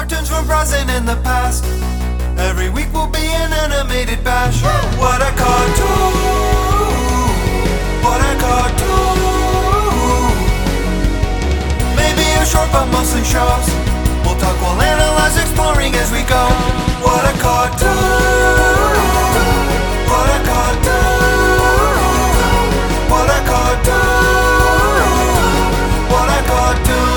cartoons from present and the past. Every week will be an animated bash. What a cartoon! What a cartoon! Maybe a short but mostly shows. We'll talk, we'll analyze, exploring as we go. What a cartoon! What a cartoon! What a cartoon! What a cartoon!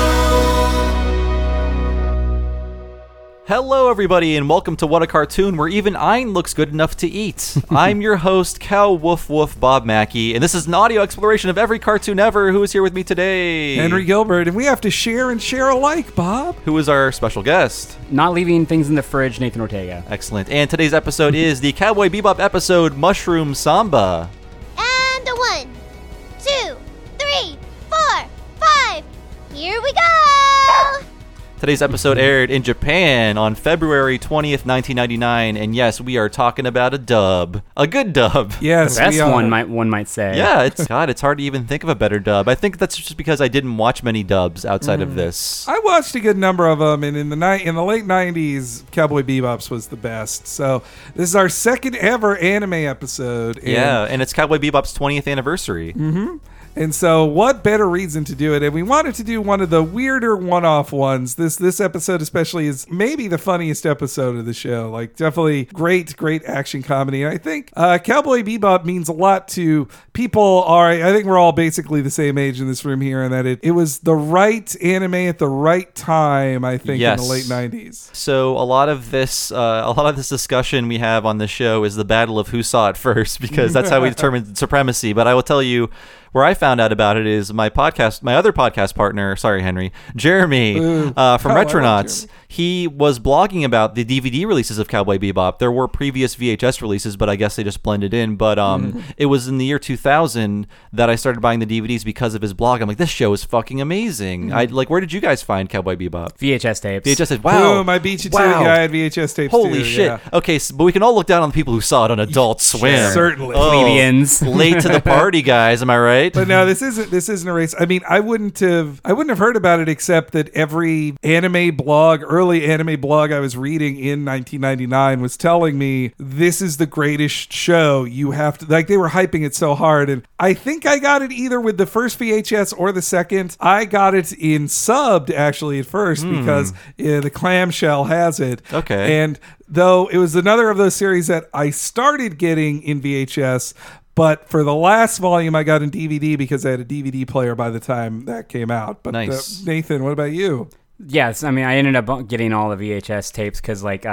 Hello, everybody, and welcome to What a Cartoon, where even Ein looks good enough to eat. I'm your host, Cow Woof Woof Bob Mackey, and this is an audio exploration of every cartoon ever. Who is here with me today? Henry Gilbert, and we have to share and share alike, Bob. Who is our special guest? Not leaving things in the fridge, Nathan Ortega. Excellent. And today's episode is the Cowboy Bebop episode, Mushroom Samba. And a 1, 2, 3, 4, 5. Here we go! Today's episode aired in Japan on February 20th, 1999, and yes, we are talking about a dub. A good dub. Yes, The best we are. one might say. Yeah, it's hard to even think of a better dub. I think that's just because I didn't watch many dubs outside of this. I watched a good number of them, and in the late 90s, Cowboy Bebop's was the best. So this is our second ever anime episode. And it's Cowboy Bebop's 20th anniversary. And so what better reason to do it? And we wanted to do one of the weirder one-off ones. This episode especially is maybe the funniest episode of the show. Like, definitely great action comedy. And I think Cowboy Bebop means a lot to people. I think we're all basically the same age in this room here, and that it was the right anime at the right time, I think, Yes. in the late 90s. So a lot of this discussion we have on the show is the battle of who saw it first, because that's how we determine supremacy. But I will tell you, where I found out about it is my other podcast partner, sorry, Henry, Jeremy, from Retronauts. He was blogging about the DVD releases of Cowboy Bebop. There were previous VHS releases, but I guess they just blended in. But it was in the year 2000 that I started buying the DVDs because of his blog. I'm like, this show is fucking amazing. Where did you guys find Cowboy Bebop? VHS tapes. VHS tapes. Wow. Boom, I beat you to it. Wow. Yeah, I had VHS tapes Holy too, shit. yeah. Okay, but we can all look down on the people who saw it on Adult Swim. Certainly. Plebeians. Late to the party, guys. Am I right? But no, this isn't a race. I mean, I wouldn't have heard about it except that every early anime blog I was reading in 1999 was telling me this is the greatest show. You have to, like, they were hyping it so hard, and I think I got it either with the first VHS or the second. I got it in subbed actually at first because the clamshell has it. Okay. And though it was another of those series that I started getting in VHS, but for the last volume, I got in DVD because I had a DVD player by the time that came out. But Nice. Nathan, what about you? Yes, I mean, I ended up getting all the VHS tapes because, like,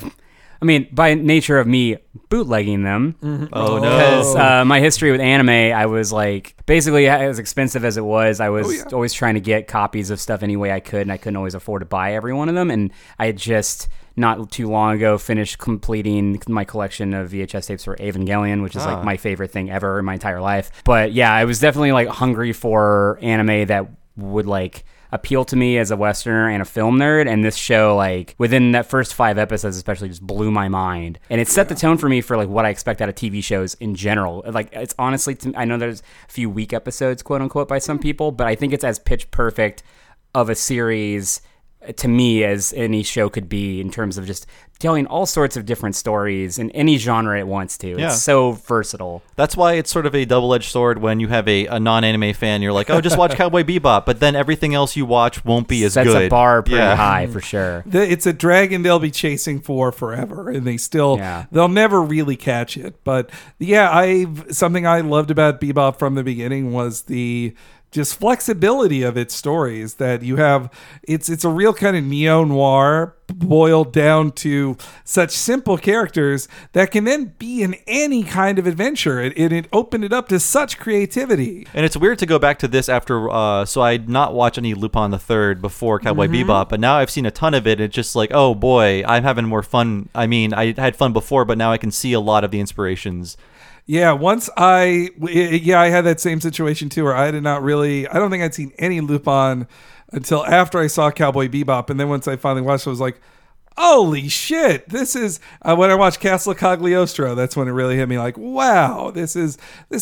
by nature of me bootlegging them. Oh, no. Because my history with anime, I was like, basically, as expensive as it was, I was always trying to get copies of stuff any way I could, and I couldn't always afford to buy every one of them. And I had just not too long ago finished completing my collection of VHS tapes for Evangelion, which is like my favorite thing ever in my entire life. But yeah, I was definitely like hungry for anime that would like appeal to me as a Westerner and a film nerd, and this show, like, within that first 5 episodes especially, just blew my mind, and it set the tone for me for like what I expect out of TV shows in general. Like, it's honestly, I know there's a few weak episodes, quote unquote, by some people, but I think it's as pitch perfect of a series to me as any show could be in terms of just telling all sorts of different stories in any genre it wants to. Yeah. It's so versatile. That's why it's sort of a double-edged sword when you have a non-anime fan. You're like, oh, just watch Cowboy Bebop, but then everything else you watch won't be as Sets good. a bar pretty Yeah. high for sure. It's a dragon they'll be chasing for forever, and they'll never really catch it. But yeah, something I loved about Bebop from the beginning was the just flexibility of its stories, that you have. It's a real kind of neo-noir boiled down to such simple characters that can then be in any kind of adventure. It opened it up to such creativity. And it's weird to go back to this after, so I'd not watched any Lupin the Third before Cowboy Bebop, but now I've seen a ton of it. It's just like, oh boy, I'm having more fun. I mean, I had fun before, but now I can see a lot of the inspirations. Yeah, I had that same situation too, where I don't think I'd seen any Lupin until after I saw Cowboy Bebop. And then once I finally watched it, I was like, holy shit, this is when I watched Castle Cagliostro, that's when it really hit me like, wow, these are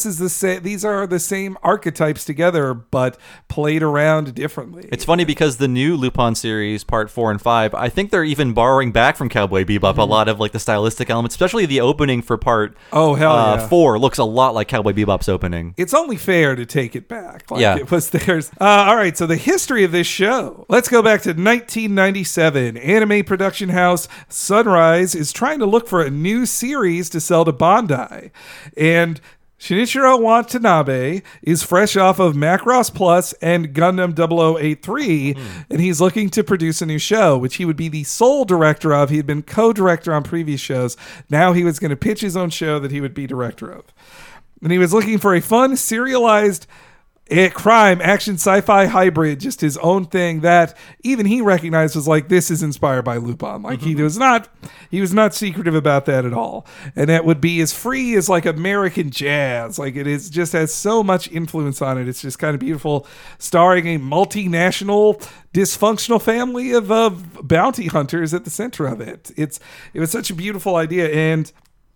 the same archetypes together but played around differently. It's funny because the new Lupin series, part 4 and 5, I think they're even borrowing back from Cowboy Bebop a lot of like the stylistic elements, especially the opening for part 4 looks a lot like Cowboy Bebop's opening. It's only fair to take it back. It was theirs. All right, so the history of this show. Let's go back to 1997. Anime production house Sunrise is trying to look for a new series to sell to Bandai. And Shinichiro Watanabe is fresh off of Macross Plus and Gundam 0083, and he's looking to produce a new show, which he would be the sole director of. He had been co-director on previous shows. Now he was going to pitch his own show that he would be director of. And he was looking for a fun, serialized crime, action, sci-fi hybrid, just his own thing that even he recognized was like, this is inspired by Lupin. Like he was not secretive about that at all. And that would be as free as like American jazz. Like it is just has so much influence on it. It's just kind of beautiful, starring a multinational dysfunctional family of bounty hunters at the center of it. It was such a beautiful idea. And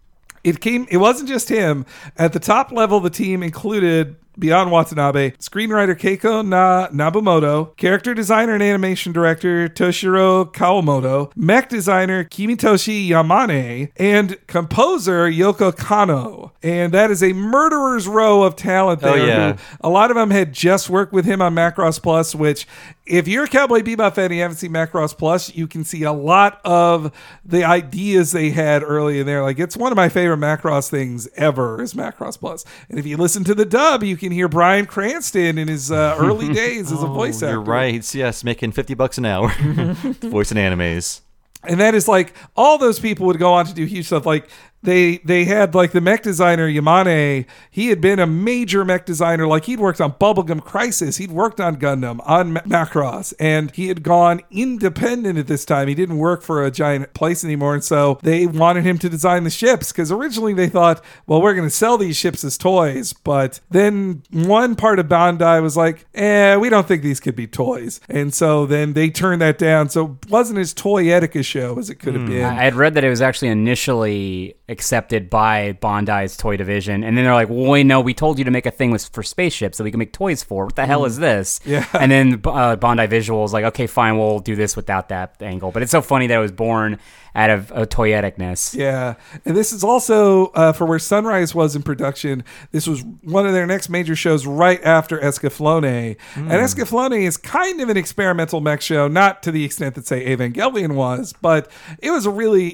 it wasn't just him. At the top level, the team included, beyond Watanabe, screenwriter Keiko Nabumoto, character designer and animation director Toshiro Kawamoto, mech designer Kimitoshi Yamane, and composer Yoko Kanno. And that is a murderer's row of talent there. Oh, yeah. A lot of them had just worked with him on Macross Plus, which, if you're a Cowboy Bebop fan and you haven't seen Macross Plus, you can see a lot of the ideas they had early in there. Like, it's one of my favorite Macross things ever is Macross Plus. And if you listen to the dub, you can hear Bryan Cranston in his early days as a voice actor. You're right. Yes, making $50 an hour voicing animes. And that is like, all those people would go on to do huge stuff. Like, they had like the mech designer Yamane. He had been a major mech designer. Like, he'd worked on Bubblegum Crisis. He'd worked on Gundam, on Macross, and he had gone independent at this time. He didn't work for a giant place anymore. And so they wanted him to design the ships, because originally they thought, well, we're going to sell these ships as toys. But then one part of Bandai was like, we don't think these could be toys. And so then they turned that down. So it wasn't as toyetic a show as it could have been. I had read that it was actually initially accepted by Bandai's toy division, and then they're like, well, wait, no, we told you to make a thing for spaceships that we can make toys for. What the hell is this? Yeah. And then Bandai Visual is like, okay, fine, we'll do this without that angle. But it's so funny that it was born out of a toyeticness. Yeah. And this is also, for where Sunrise was in production, this was one of their next major shows right after Escaflowne. And Escaflowne is kind of an experimental mech show, not to the extent that, say, Evangelion was, but it was a really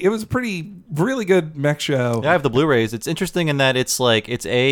good mech show. Yeah, I have the Blu-rays. It's interesting in that it's a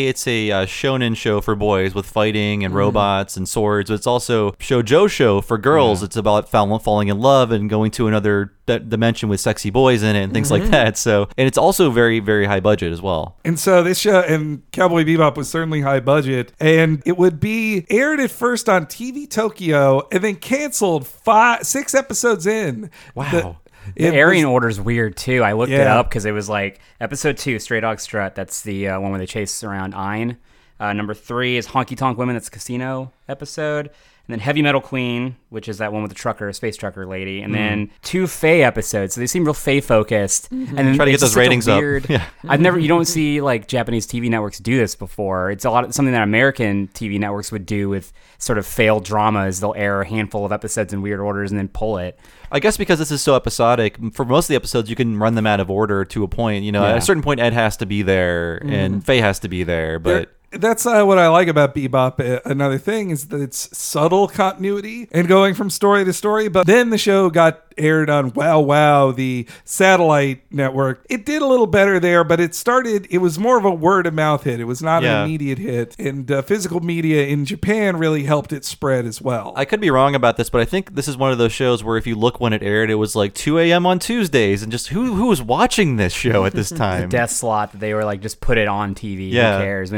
shonen show for boys with fighting and robots and swords, but it's also shoujo show for girls. Yeah. It's about falling in love and going to another dimension with sexy boys in it and things like that. So, and it's also very, very high budget as well. And so this show, and Cowboy Bebop was certainly high budget, and it would be aired at first on TV Tokyo and then canceled 6 episodes in. Wow. The airing order is weird too. I looked it up because it was like episode 2, Stray Dog Strut. That's the one where they chase around Ein. Number 3 is Honky Tonk Women. That's a casino episode. And then Heavy Metal Queen, which is that one with the trucker, space trucker lady. And then 2 Faye episodes. So they seem real Faye focused. And then try to get those ratings up. Yeah. You don't see like Japanese TV networks do this before. It's something that American TV networks would do with sort of failed dramas. They'll air a handful of episodes in weird orders and then pull it. I guess because this is so episodic, for most of the episodes, you can run them out of order to a point. At a certain point, Ed has to be there and Faye has to be there, but... That's what I like about Bebop. Another thing is that it's subtle continuity and going from story to story. But then the show got aired on Wow, the satellite network. It did a little better there, but it was more of a word of mouth hit. It was not an immediate hit. And physical media in Japan really helped it spread as well. I could be wrong about this, but I think this is one of those shows where if you look when it aired, it was like 2 a.m. on Tuesdays. And just who was watching this show at this time? The death slot that they were like, just put it on TV. Who cares? We don't know what to do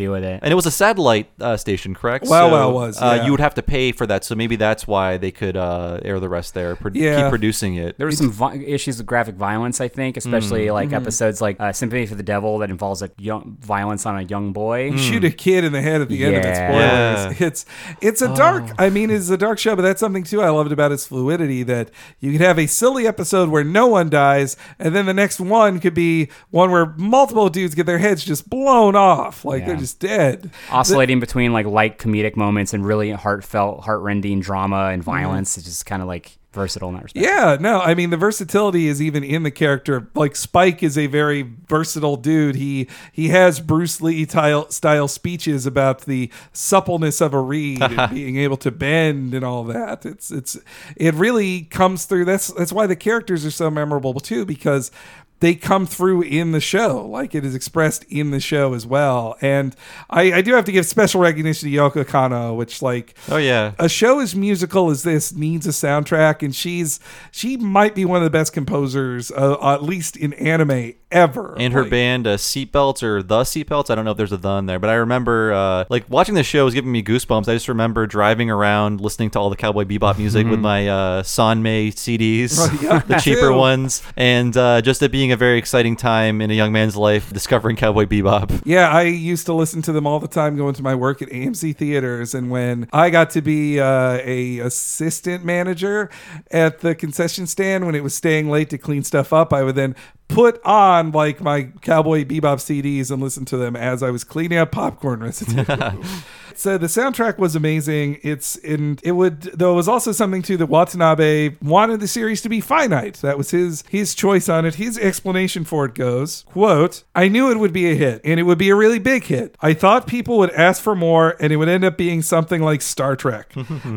do with it. And it was a satellite station, correct? Wow was, yeah. You would have to pay for that, so maybe that's why they could air the rest there, keep producing it. There were some issues with graphic violence, I think, especially like episodes like Sympathy for the Devil that involves like violence on a young boy. You shoot a kid in the head at the end of it. Spoilers. It's a dark. I mean, it's a dark show, but that's something too I loved about its fluidity. That you could have a silly episode where no one dies, and then the next one could be one where multiple dudes get their heads just blown off, like they're just dead. Oscillating between like light comedic moments and really heartfelt, heartrending drama and violence. It's just kind of like versatile in that respect. Yeah, no, I mean the versatility is even in the character. Like Spike is a very versatile dude. He has Bruce Lee style speeches about the suppleness of a reed and being able to bend and all that. It really comes through. That's why the characters are so memorable too, because they come through in the show, like it is expressed in the show as well. And I do have to give special recognition to Yoko Kanno, which a show as musical as this needs a soundtrack, and she might be one of the best composers, at least in anime ever. And her band, Seatbelts, or The Seatbelts, I don't know if there's a "the" in there, but I remember watching the show was giving me goosebumps. I just remember driving around listening to all the Cowboy Bebop music with my Sanmei CDs, the cheaper ones, and just it being a very exciting time in a young man's life discovering Cowboy Bebop. Yeah, I used to listen to them all the time going to my work at AMC Theaters, and when I got to be a assistant manager at the concession stand when it was staying late to clean stuff up, I would then put on like my Cowboy Bebop CDs and listen to them as I was cleaning up popcorn residue. So the soundtrack was amazing. It was also something too that Watanabe wanted the series to be finite. That was his choice on it. His explanation for it goes, quote, "I knew it would be a hit, and it would be a really big hit. I thought people would ask for more, and it would end up being something like Star Trek.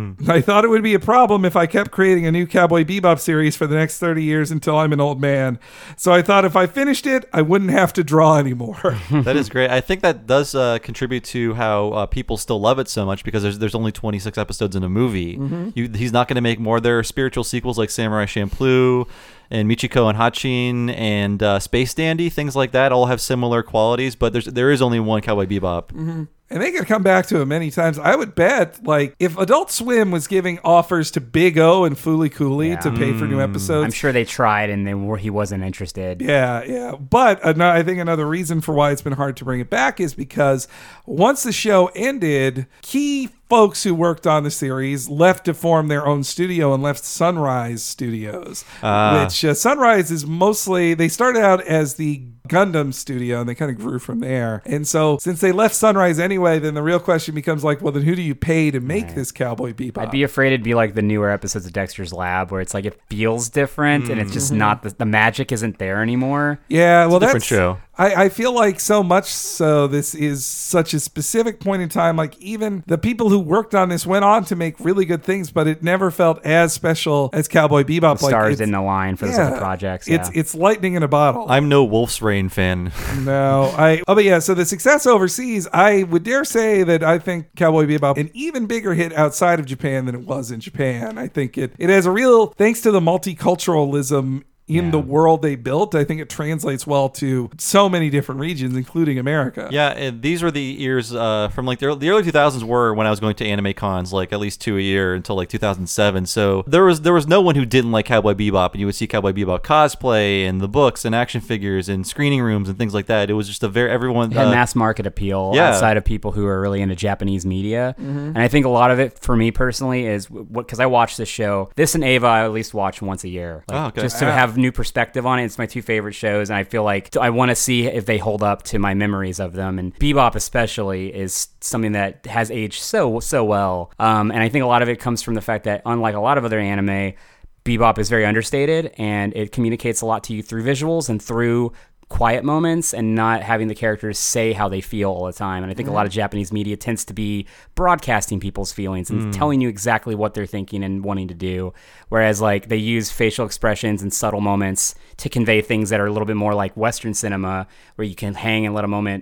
I thought it would be a problem if I kept creating a new Cowboy Bebop series for the next 30 years until I'm an old man. So I thought if I finished it, I wouldn't have to draw anymore." That is great. I think that does contribute to how people still love it so much, because there's only 26 episodes in a movie. He's not going to make more. There are spiritual sequels like Samurai Champloo and Michiko and Hachin and Space Dandy, things like that all have similar qualities, but there is only one Cowboy Bebop. And they could come back to it many times. I would bet, like, if Adult Swim was giving offers to Big O and Fooly Cooley to pay for new episodes, I'm sure they tried and he wasn't interested. Yeah. But I think another reason for why it's been hard to bring it back is because once the show ended, key folks who worked on the series left to form their own studio and left Sunrise Studios, which Sunrise is mostly, they started out as the Gundam studio and they kind of grew from there. And so since they left Sunrise anyway, then the real question becomes like, well, then who do you pay to make this Cowboy Bebop? I'd be afraid it'd be like the newer episodes of Dexter's Lab, where it's like it feels different and it's just not, the magic isn't there anymore. Yeah, well, it's a different show. I feel like so much so this is such a specific point in time. Like even the people who worked on this went on to make really good things, but it never felt as special as Cowboy Bebop. The stars didn't align for those other projects. Yeah. It's lightning in a bottle. I'm no Wolf's Rain fan. No, but yeah. So the success overseas, I would dare say that I think Cowboy Bebop an even bigger hit outside of Japan than it was in Japan. I think it has a real, thanks to the multiculturalism in the world they built, I think it translates well to so many different regions, including America. Yeah, and these were the years from like the early 2000s were when I was going to anime cons, like at least 2 a year until like 2007. So there was no one who didn't like Cowboy Bebop, and you would see Cowboy Bebop cosplay and the books and action figures and screening rooms and things like that. It was just everyone had mass market appeal outside of people who are really into Japanese media. And I think a lot of it for me personally is because I watch this show. This and Ava I at least watch once a year, just to have new perspective on it. It's my two favorite shows, and I feel like I want to see if they hold up to my memories of them. And Bebop especially is something that has aged so well. And I think a lot of it comes from the fact that unlike a lot of other anime, Bebop is very understated, and it communicates a lot to you through visuals and through quiet moments and not having the characters say how they feel all the time. And I think a lot of Japanese media tends to be broadcasting people's feelings and telling you exactly what they're thinking and wanting to do. Whereas like they use facial expressions and subtle moments to convey things that are a little bit more like Western cinema, where you can hang and let a moment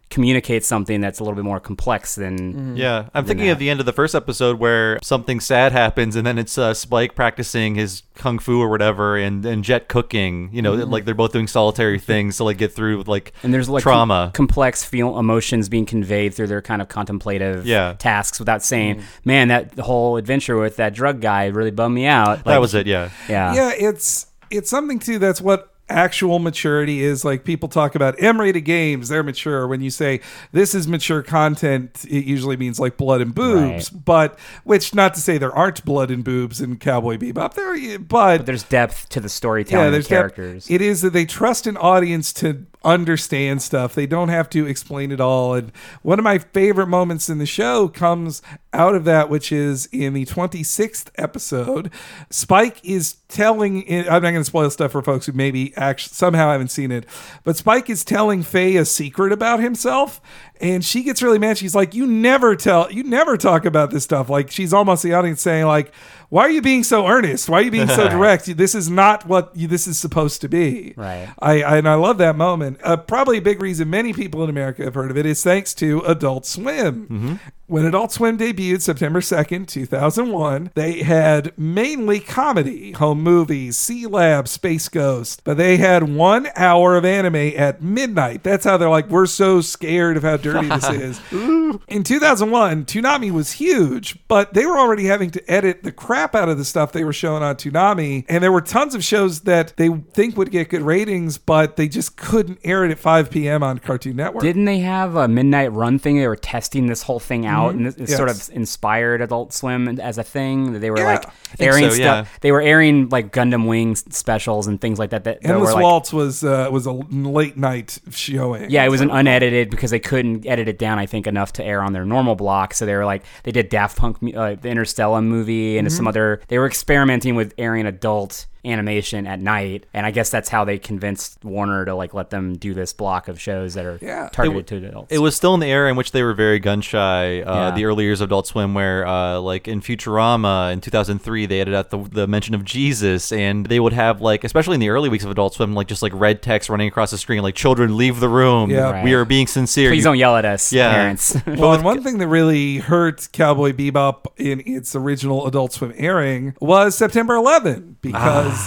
communicate something that's a little bit more complex than. Yeah, I'm thinking of the end of the first episode where something sad happens, and then it's Spike practicing his kung fu or whatever, and Jet cooking. You know, like they're both doing solitary things to like get through like and there's like trauma, complex emotions being conveyed through their kind of contemplative tasks without saying, "Man, that the whole adventure with that drug guy really bummed me out." Like, that was it. Yeah. It's something too. That's what actual maturity is. Like, people talk about M-rated games, they're mature. When you say this is mature content, it usually means like blood and boobs. Right. But which, not to say there aren't blood and boobs in Cowboy Bebop, but there's depth to the storytelling of the characters. It is that they trust an audience to understand stuff. They don't have to explain it all. And one of my favorite moments in the show comes out of that, which is in the 26th episode. Spike is telling, I'm not going to spoil stuff for folks who maybe actually somehow haven't seen it, but Spike is telling Faye a secret about himself, and she gets really mad. She's like, you never talk about this stuff. Like, she's almost the audience saying like, why are you being so earnest? Why are you being so direct? This is not what this is supposed to be. Right. I love that moment. Probably a big reason many people in America have heard of it is thanks to Adult Swim. Mm-hmm. When Adult Swim debuted September 2nd, 2001, they had mainly comedy, home movies, C-Lab, Space Ghost, but they had 1 hour of anime at midnight. That's how they're like, we're so scared of how dirty this is. In 2001, Toonami was huge, but they were already having to edit the crap out of the stuff they were showing on Toonami, and there were tons of shows that they think would get good ratings, but they just couldn't air it at 5 p.m. on Cartoon Network. Didn't they have a midnight run thing? They were testing this whole thing out, and it sort of inspired Adult Swim as a thing. They were like airing stuff. Yeah. They were airing like Gundam Wing specials and things like that. Endless Waltz was a late night showing. Yeah, it was an unedited because they couldn't edit it down, I think, enough to air on their normal block. So they were like, they did Daft Punk, the Interstellar movie, and some other. They were experimenting with airing adult animation at night, and I guess that's how they convinced Warner to like let them do this block of shows that are targeted to adults. It was still in the era in which they were very gun shy. The early years of Adult Swim, where like in Futurama in 2003, they edited out the mention of Jesus, and they would have like, especially in the early weeks of Adult Swim, like just like red text running across the screen, like "Children, leave the room. We are being sincere. Please don't yell at us, parents." Well, and one thing that really hurt Cowboy Bebop in its original Adult Swim airing was September 11, because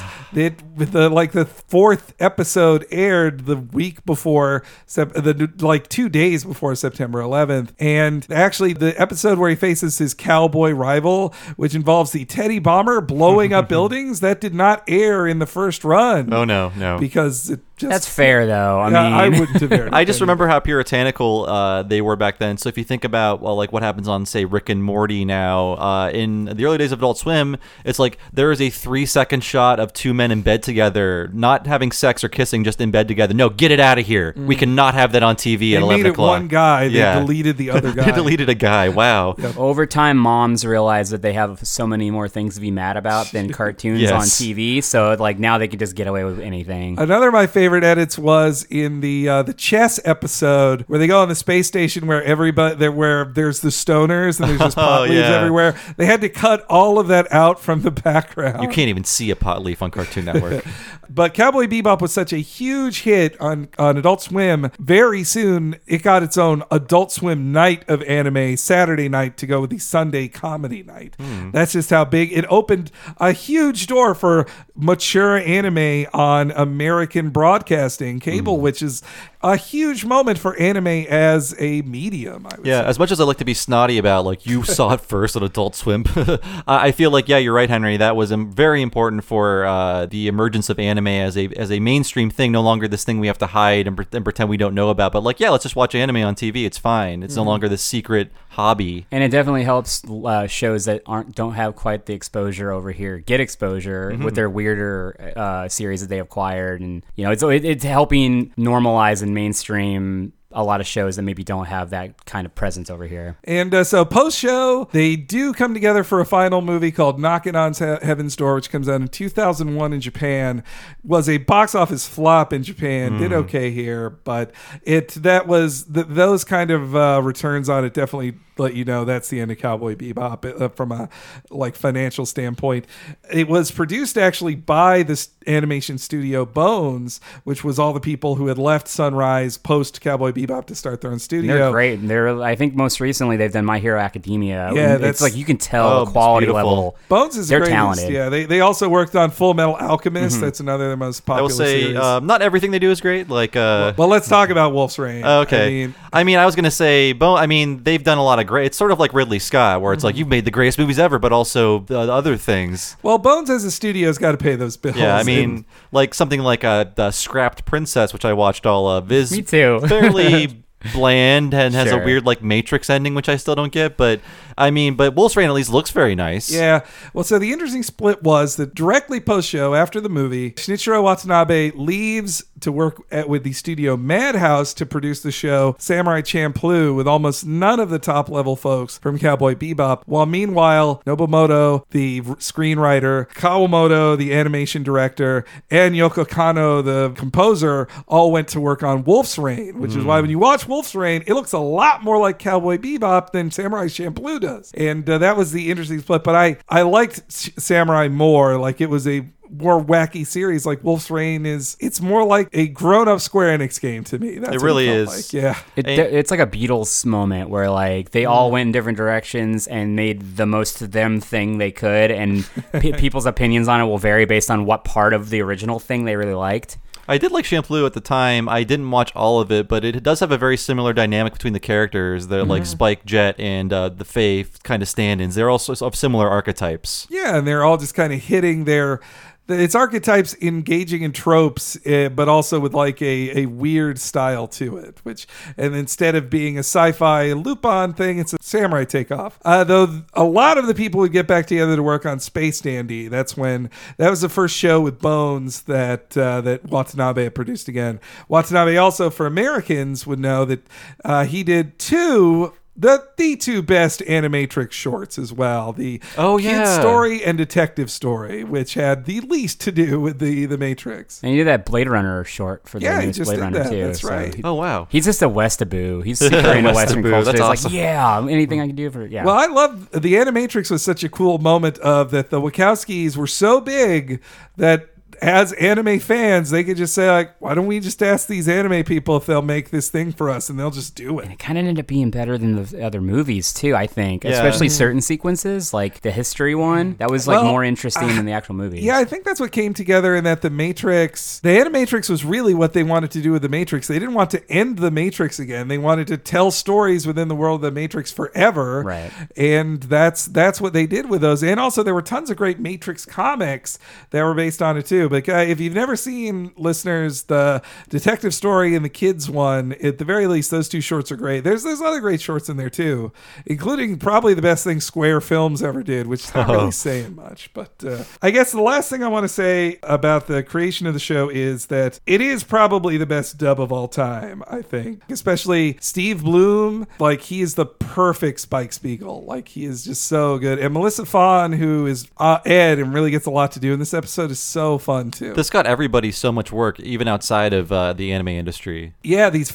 the fourth episode aired the week before, 2 days before September 11th. And actually the episode where he faces his cowboy rival, which involves the Teddy Bomber blowing up buildings, that did not air in the first run. Oh, no. Because it just... That's fair, though. I wouldn't have aired it. I just remember how puritanical they were back then. So if you think about, well, like what happens on, say, Rick and Morty now, in the early days of Adult Swim, it's like there is a 3-second shot of two men in bed together, not having sex or kissing, just in bed together. No, get it out of here. We cannot have that on TV at 11 o'clock. They made it one guy. They deleted the other guy. They deleted a guy. Wow. Yep. Over time, moms realize that they have so many more things to be mad about than cartoons on TV. So like now they can just get away with anything. Another of my favorite edits was in the chess episode where they go on the space station where there's the stoners and there's just pot leaves everywhere. They had to cut all of that out from the background. You can't even see a pot leaf on Cartoon Network. But Cowboy Bebop was such a huge hit on Adult Swim. Very soon, it got its own Adult Swim night of anime, Saturday night, to go with the Sunday comedy night. That's just how big. It opened a huge door for mature anime on American broadcasting cable, which is a huge moment for anime as a medium, I would say. As much as I like to be snotty about, like, you saw it first on Adult Swim, I feel like, you're right, Henry. That was very important for the emergence of anime as a mainstream thing, no longer this thing we have to hide and pretend we don't know about. But, like, let's just watch anime on TV. It's fine. It's no longer this secret hobby. And it definitely helps shows that don't have quite the exposure over here get exposure with their weirder series that they acquired. And, it's helping normalize and mainstream a lot of shows that maybe don't have that kind of presence over here. And so post-show, they do come together for a final movie called Knockin' on Heaven's Door, which comes out in 2001 in Japan. Was a box office flop in Japan. Did okay here, but those kind of returns on it definitely let you know that's the end of Cowboy Bebop from a like financial standpoint. It was produced actually by this animation studio Bones, which was all the people who had left Sunrise post Cowboy Bebop to start their own studio. They're great. I think most recently they've done My Hero Academia. Yeah, it's like you can tell the quality level. Bones is they're greatest. talented. Yeah, they also worked on Full Metal Alchemist. That's another of the most popular I will say series. not everything they do is great. Like, well, let's talk about Wolf's Rain. Okay. I mean, I was gonna say, they've done a lot of great. It's sort of like Ridley Scott, where it's like you've made the greatest movies ever, but also the other things. Well, Bones as a studio's got to pay those bills. Yeah, I mean, like something like the Scrapped Princess, which I watched all of, is Me too. fairly bland and has a Sure. weird like Matrix ending, which I still don't get. But Wolf's Rain at least looks very nice. Yeah. Well, so the interesting split was that directly post-show, after the movie, Shinichiro Watanabe leaves to work with the studio Madhouse to produce the show Samurai Champloo with almost none of the top-level folks from Cowboy Bebop, while meanwhile, Nobumoto, the screenwriter, Kawamoto, the animation director, and Yoko Kanno, the composer, all went to work on Wolf's Rain, which is why when you watch Wolf's Rain, it looks a lot more like Cowboy Bebop than Samurai Champloo does. And that was the interesting split. But I liked Samurai more. Like, it was a more wacky series. Like Wolf's Rain it's more like a grown-up Square Enix game to me. That's It really what it is. felt like. Yeah. It's like a Beatles moment where like they all went in different directions and made the most of them thing they could, and people's opinions on it will vary based on what part of the original thing they really liked. I did like Champloo at the time. I didn't watch all of it, but it does have a very similar dynamic between the characters. They're like Spike, Jet, and the Faye kind of stand-ins. They're also of similar archetypes. Yeah, and they're all just kind of hitting it's archetypes engaging in tropes, but also with like a weird style to it, and instead of being a sci-fi Lupin thing, it's a samurai takeoff. Though a lot of the people would get back together to work on Space Dandy. That was the first show with Bones that Watanabe had produced again. Watanabe also, for Americans, would know that he did the two best Animatrix shorts as well. The Kid Story and Detective Story, which had the least to do with the Matrix. And he did that Blade Runner short for the he just Blade did Runner that. too. That's right. Oh, wow. He's just a Westaboo. He's super into Western Westaboo. culture. That's He's awesome. like, anything I can do for Well, I love the Animatrix was such a cool moment of that the Wachowskis were so big that as anime fans, they could just say, like, why don't we just ask these anime people if they'll make this thing for us, and they'll just do it. And it kind of ended up being better than the other movies, too, I think. Yeah. Especially certain sequences, like the history one. That was, like, more interesting than the actual movies. Yeah, I think that's what came together in that the Animatrix was really what they wanted to do with the Matrix. They didn't want to end the Matrix again. They wanted to tell stories within the world of the Matrix forever. Right. And that's what they did with those. And also, there were tons of great Matrix comics that were based on it, too. But if you've never seen, listeners, the Detective Story and the Kids one, at the very least, those two shorts are great. There's other great shorts in there too, including probably the best thing Square Films ever did, which is not really saying much. But I guess the last thing I want to say about the creation of the show is that it is probably the best dub of all time, I think. Especially Steve Bloom, like he is the perfect Spike Spiegel. Like he is just so good. And Melissa Fawn, who is Ed and really gets a lot to do in this episode, is so fun too. This got everybody so much work, even outside of the anime industry. Yeah, these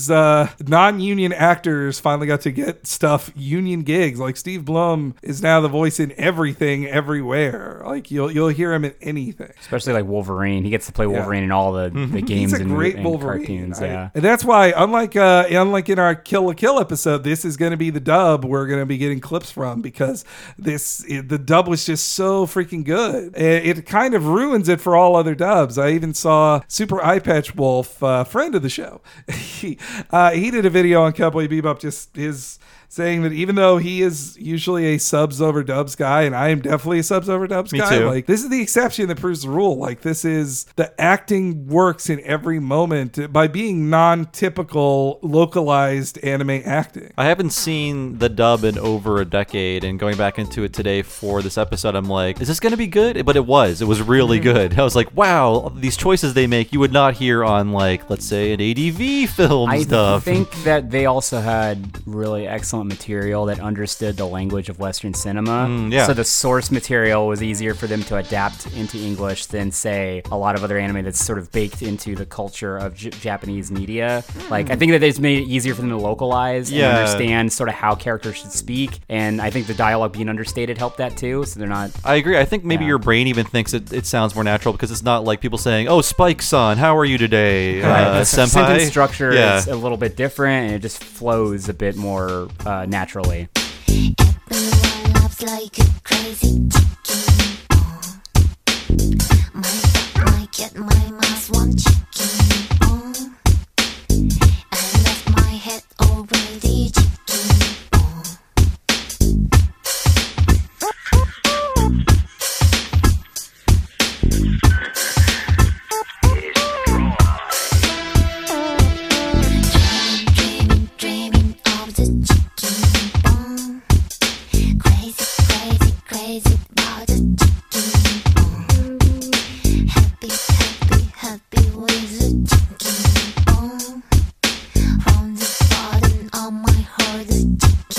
non-union actors finally got to get union gigs. Like Steve Blum is now the voice in everything, everywhere. Like you'll hear him in anything. Especially like Wolverine. He gets to play Wolverine in all the games He's a great and Wolverine. cartoons. Yeah. And that's why, unlike in our Kill la Kill episode, this is going to be the dub we're going to be getting clips from, because the dub was just so freaking good. It kind of ruins it for all other dubs. I even saw Super Eye Patch Wolf, friend of the show. He did a video on Cowboy Bebop, just saying that even though he is usually a subs over dubs guy, and I am definitely a subs over dubs guy, too. like this is the exception that proves the rule. Like this is the acting works in every moment by being non-typical localized anime acting. I haven't seen the dub in over a decade, and going back into it today for this episode, I'm like, is this going to be good? But it was really good. I was like, wow, these choices they make, you would not hear on, like, let's say an ADV film I stuff. think that they also had really excellent excellent material that understood the language of Western cinema. Yeah. So the source material was easier for them to adapt into English than, say, a lot of other anime that's sort of baked into the culture of Japanese media. Like, I think that it's made it easier for them to localize and understand sort of how characters should speak. And I think the dialogue being understated helped that too. So they're not... I agree. I think maybe your brain even thinks it sounds more natural because it's not like people saying, "Oh, Spike-san, how are you today, the senpai?" sentence structure is a little bit different, and it just flows a bit more naturally. Everyone loves like a crazy chicken. My cat, my mouse want chicken. I left my head already chicken. Dreaming of the chicken. Crazy about the chicken. Happy with the chicken. From the bottom of my heart, the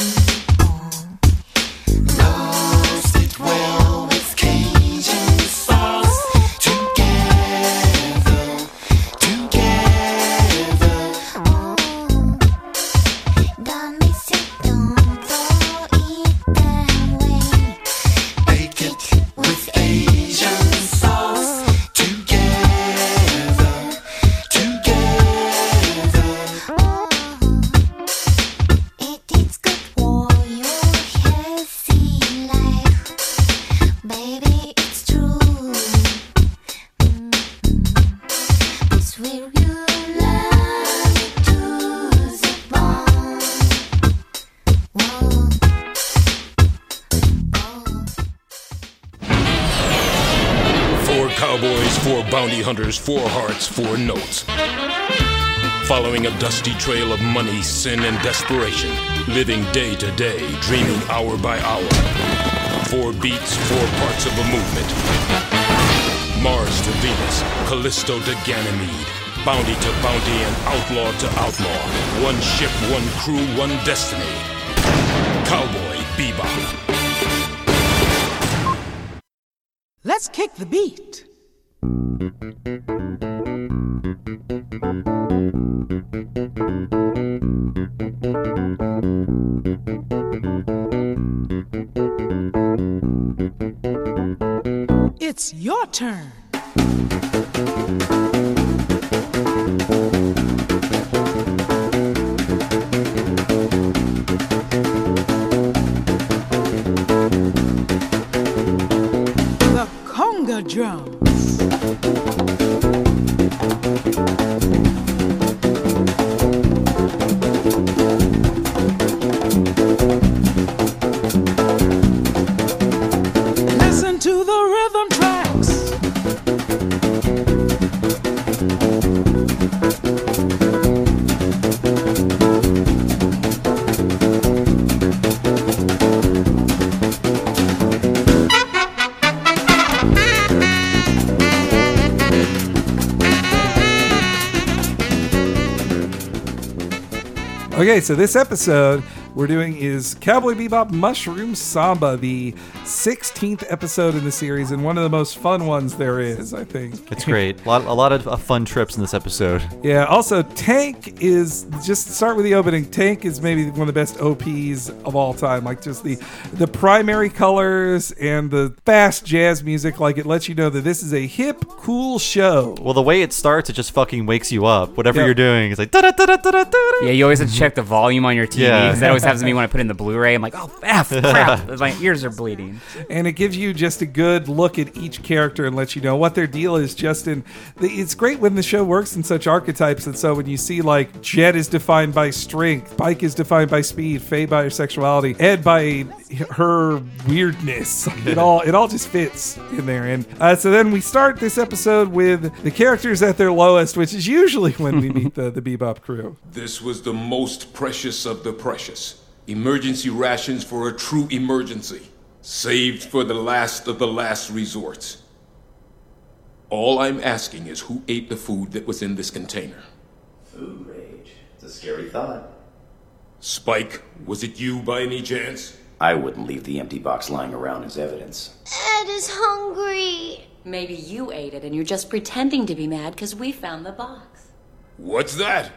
chicken. Lost it well with Cajun sauce. Together. Don't miss it, don't throw it away. Bake it with Asian sauce. Together. It is good for your healthy life. Baby, it's true. It's where you love it to the bone. Whoa. Four cowboys, four bounty hunters, four hearts, four notes. Following a dusty trail of money, sin, and desperation. Living day to day, dreaming hour by hour. Four beats, four parts of a movement. Mars to Venus, Callisto to Ganymede. Bounty to bounty and outlaw to outlaw. One ship, one crew, one destiny. Cowboy Bebop. Let's kick the beat. It's your turn. The conga drums. Listen to the rhythm tracks. Okay, so this episode we're doing is Cowboy Bebop Mushroom Samba, the 16th episode in the series, and one of the most fun ones there is, I think. It's great. A lot of fun trips in this episode. Yeah, also Tank is, just start with the opening, Tank is maybe one of the best OPs of all time. Like just the primary colors and the fast jazz music, like it lets you know that this is a hip, cool show. Well, the way it starts, it just fucking wakes you up. Whatever Yep. you're doing, it's like da-da-da-da-da-da-da. Yeah, you always have to check the volume on your TV. Yeah. Because that always happens to me when I put in the Blu-ray. I'm like, oh, crap. My ears are bleeding. And it gives you just a good look at each character and lets you know what their deal is. It's great when the show works in such archetypes. And so when you see like Jet is defined by strength, Pike is defined by speed, Faye by her sexuality, Ed by her weirdness. It all just fits in there. And so then we start this episode with the characters at their lowest, which is usually when we meet the Bebop crew. This was the most precious of the precious. Emergency rations for a true emergency. Saved for the last of the last resorts. All I'm asking is who ate the food that was in this container. Food rage. It's a scary thought. Spike, was it you by any chance? I wouldn't leave the empty box lying around as evidence. Ed is hungry. Maybe you ate it and you're just pretending to be mad because we found the box. What's that?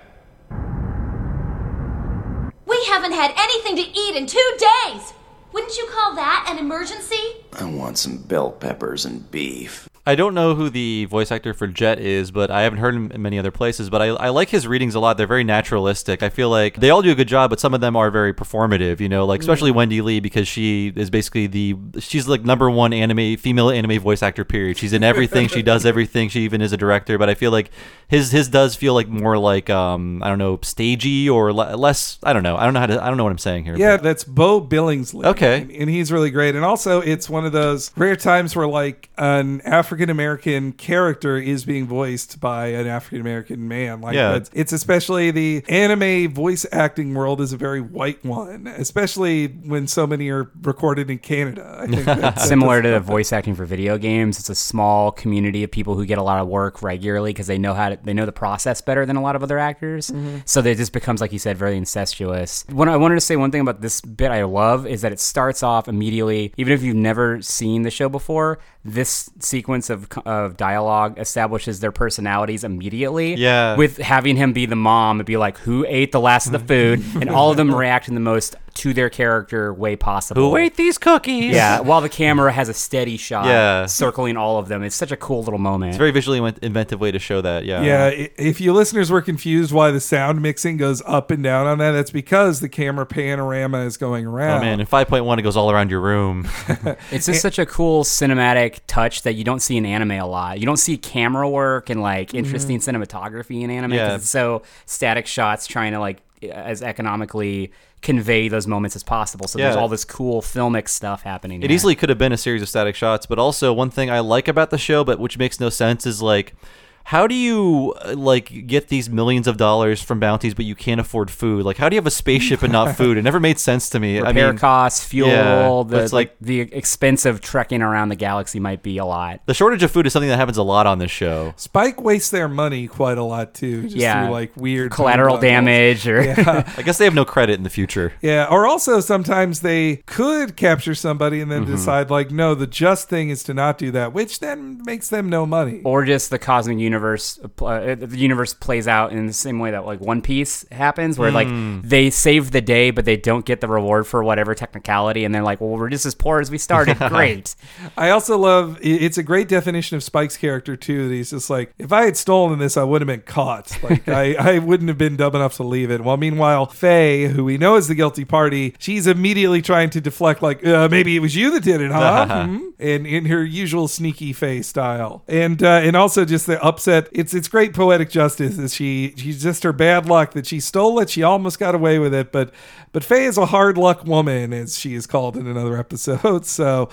We haven't had anything to eat in 2 days. Wouldn't you call that an emergency? I want some bell peppers and beef. I don't know who the voice actor for Jet is, but I haven't heard him in many other places. But I like his readings a lot. They're very naturalistic. I feel like they all do a good job, but some of them are very performative, you know, like especially Wendy Lee, because she is basically she's like #1 female anime voice actor, period. She's in everything. She does everything. She even is a director. But I feel like his does feel like more like, I don't know, stagey or less. I don't know. I don't know what I'm saying here. Yeah, that's Bo Billingsley. Okay. And he's really great. And also, it's one of those rare times where like an African-American character is being voiced by an African-American man. Like, Yeah. it's especially the anime voice acting world is a very white one, especially when so many are recorded in Canada. I think that's Similar to the voice acting for video games, it's a small community of people who get a lot of work regularly because they know they know the process better than a lot of other actors. So it just becomes, like you said, very incestuous. I wanted to say one thing about this bit I love is that it starts off immediately, even if you've never seen the show before, this sequence of dialogue establishes their personalities immediately. Yeah. With having him be the mom and be like, who ate the last of the food? And all of them react in the most to their character way possible. Who ate these cookies? Yeah, while the camera has a steady shot Yeah. circling all of them. It's such a cool little moment. It's a very visually inventive way to show that. Yeah. Yeah, if you listeners were confused why the sound mixing goes up and down on that, that's because the camera panorama is going around. Oh man, in 5.1 it goes all around your room. It's just such a cool cinematic touch that you don't see in anime a lot. You don't see camera work and like interesting cinematography in anime because Yeah. it's so static shots trying to like as economically convey those moments as possible. So there's Yeah. all this cool filmic stuff happening. It here. easily could have been a series of static shots, but also one thing I like about the show, but which makes no sense, is like, how do you like get these millions of dollars from bounties, but you can't afford food? Like, how do you have a spaceship and not food? It never made sense to me. Repair costs, fuel, yeah, but it's like the expense of trekking around the galaxy might be a lot. the shortage of food is something that happens a lot on this show. Spike wastes their money quite a lot too, just through like weird collateral damage or yeah. I guess they have no credit in the future. Yeah, or also sometimes they could capture somebody and then decide like, no, the just thing is to not do that, which then makes them no money. Or just the cosmic universe, the universe plays out in the same way that like One Piece happens, where like they save the day, but they don't get the reward for whatever technicality, and they're like, well, we're just as poor as we started. Great. I also love, it's a great definition of Spike's character too, that he's just like, if I had stolen this, I would have been caught. Like I wouldn't have been dumb enough to leave it. Well, meanwhile, Faye, who we know is the guilty party, she's immediately trying to deflect like, maybe it was you that did it, huh? And in her usual sneaky Faye style. And also just the upset, it's great poetic justice is she's just her bad luck that she stole it. She almost got away with it, but Faye is a hard luck woman, as she is called in another episode. So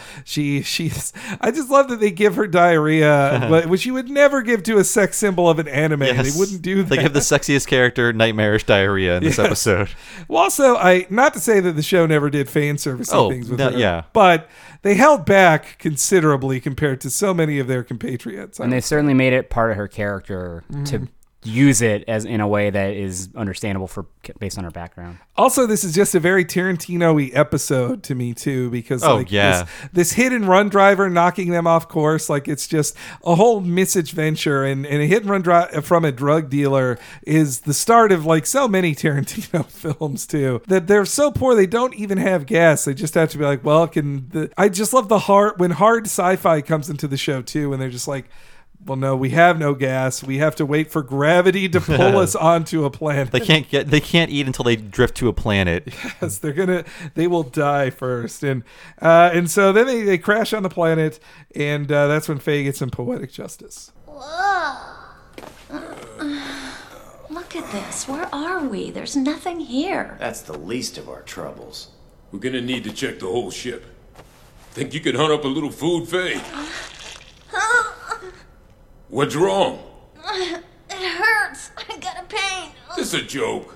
she's I just love that they give her diarrhea, which you would never give to a sex symbol of an anime. Yes. They wouldn't do that. They give the sexiest character nightmarish diarrhea in this episode. Well, also, not to say that the show never did fan service things with her, yeah. but they held back considerably compared to so many of their compatriots. And they certainly made it part of her character to use it as in a way that is understandable based on her background. Also, this is just a very Tarantino-y episode to me too, because this hit and run driver knocking them off course, like it's just a whole misadventure, and a hit and run from a drug dealer is the start of like so many Tarantino films too, that they're so poor they don't even have gas. They just have to be like, well, I just love when hard sci-fi comes into the show too, and they're just like, well, no, we have no gas. We have to wait for gravity to pull us onto a planet. They can't eat until they drift to a planet. Yes, they will die first. And so then they crash on the planet, and that's when Faye gets some poetic justice. Whoa. Look at this. Where are we? There's nothing here. That's the least of our troubles. We're gonna need to check the whole ship. Think you could hunt up a little food, Faye? What's wrong? It hurts. I got a pain. This a joke.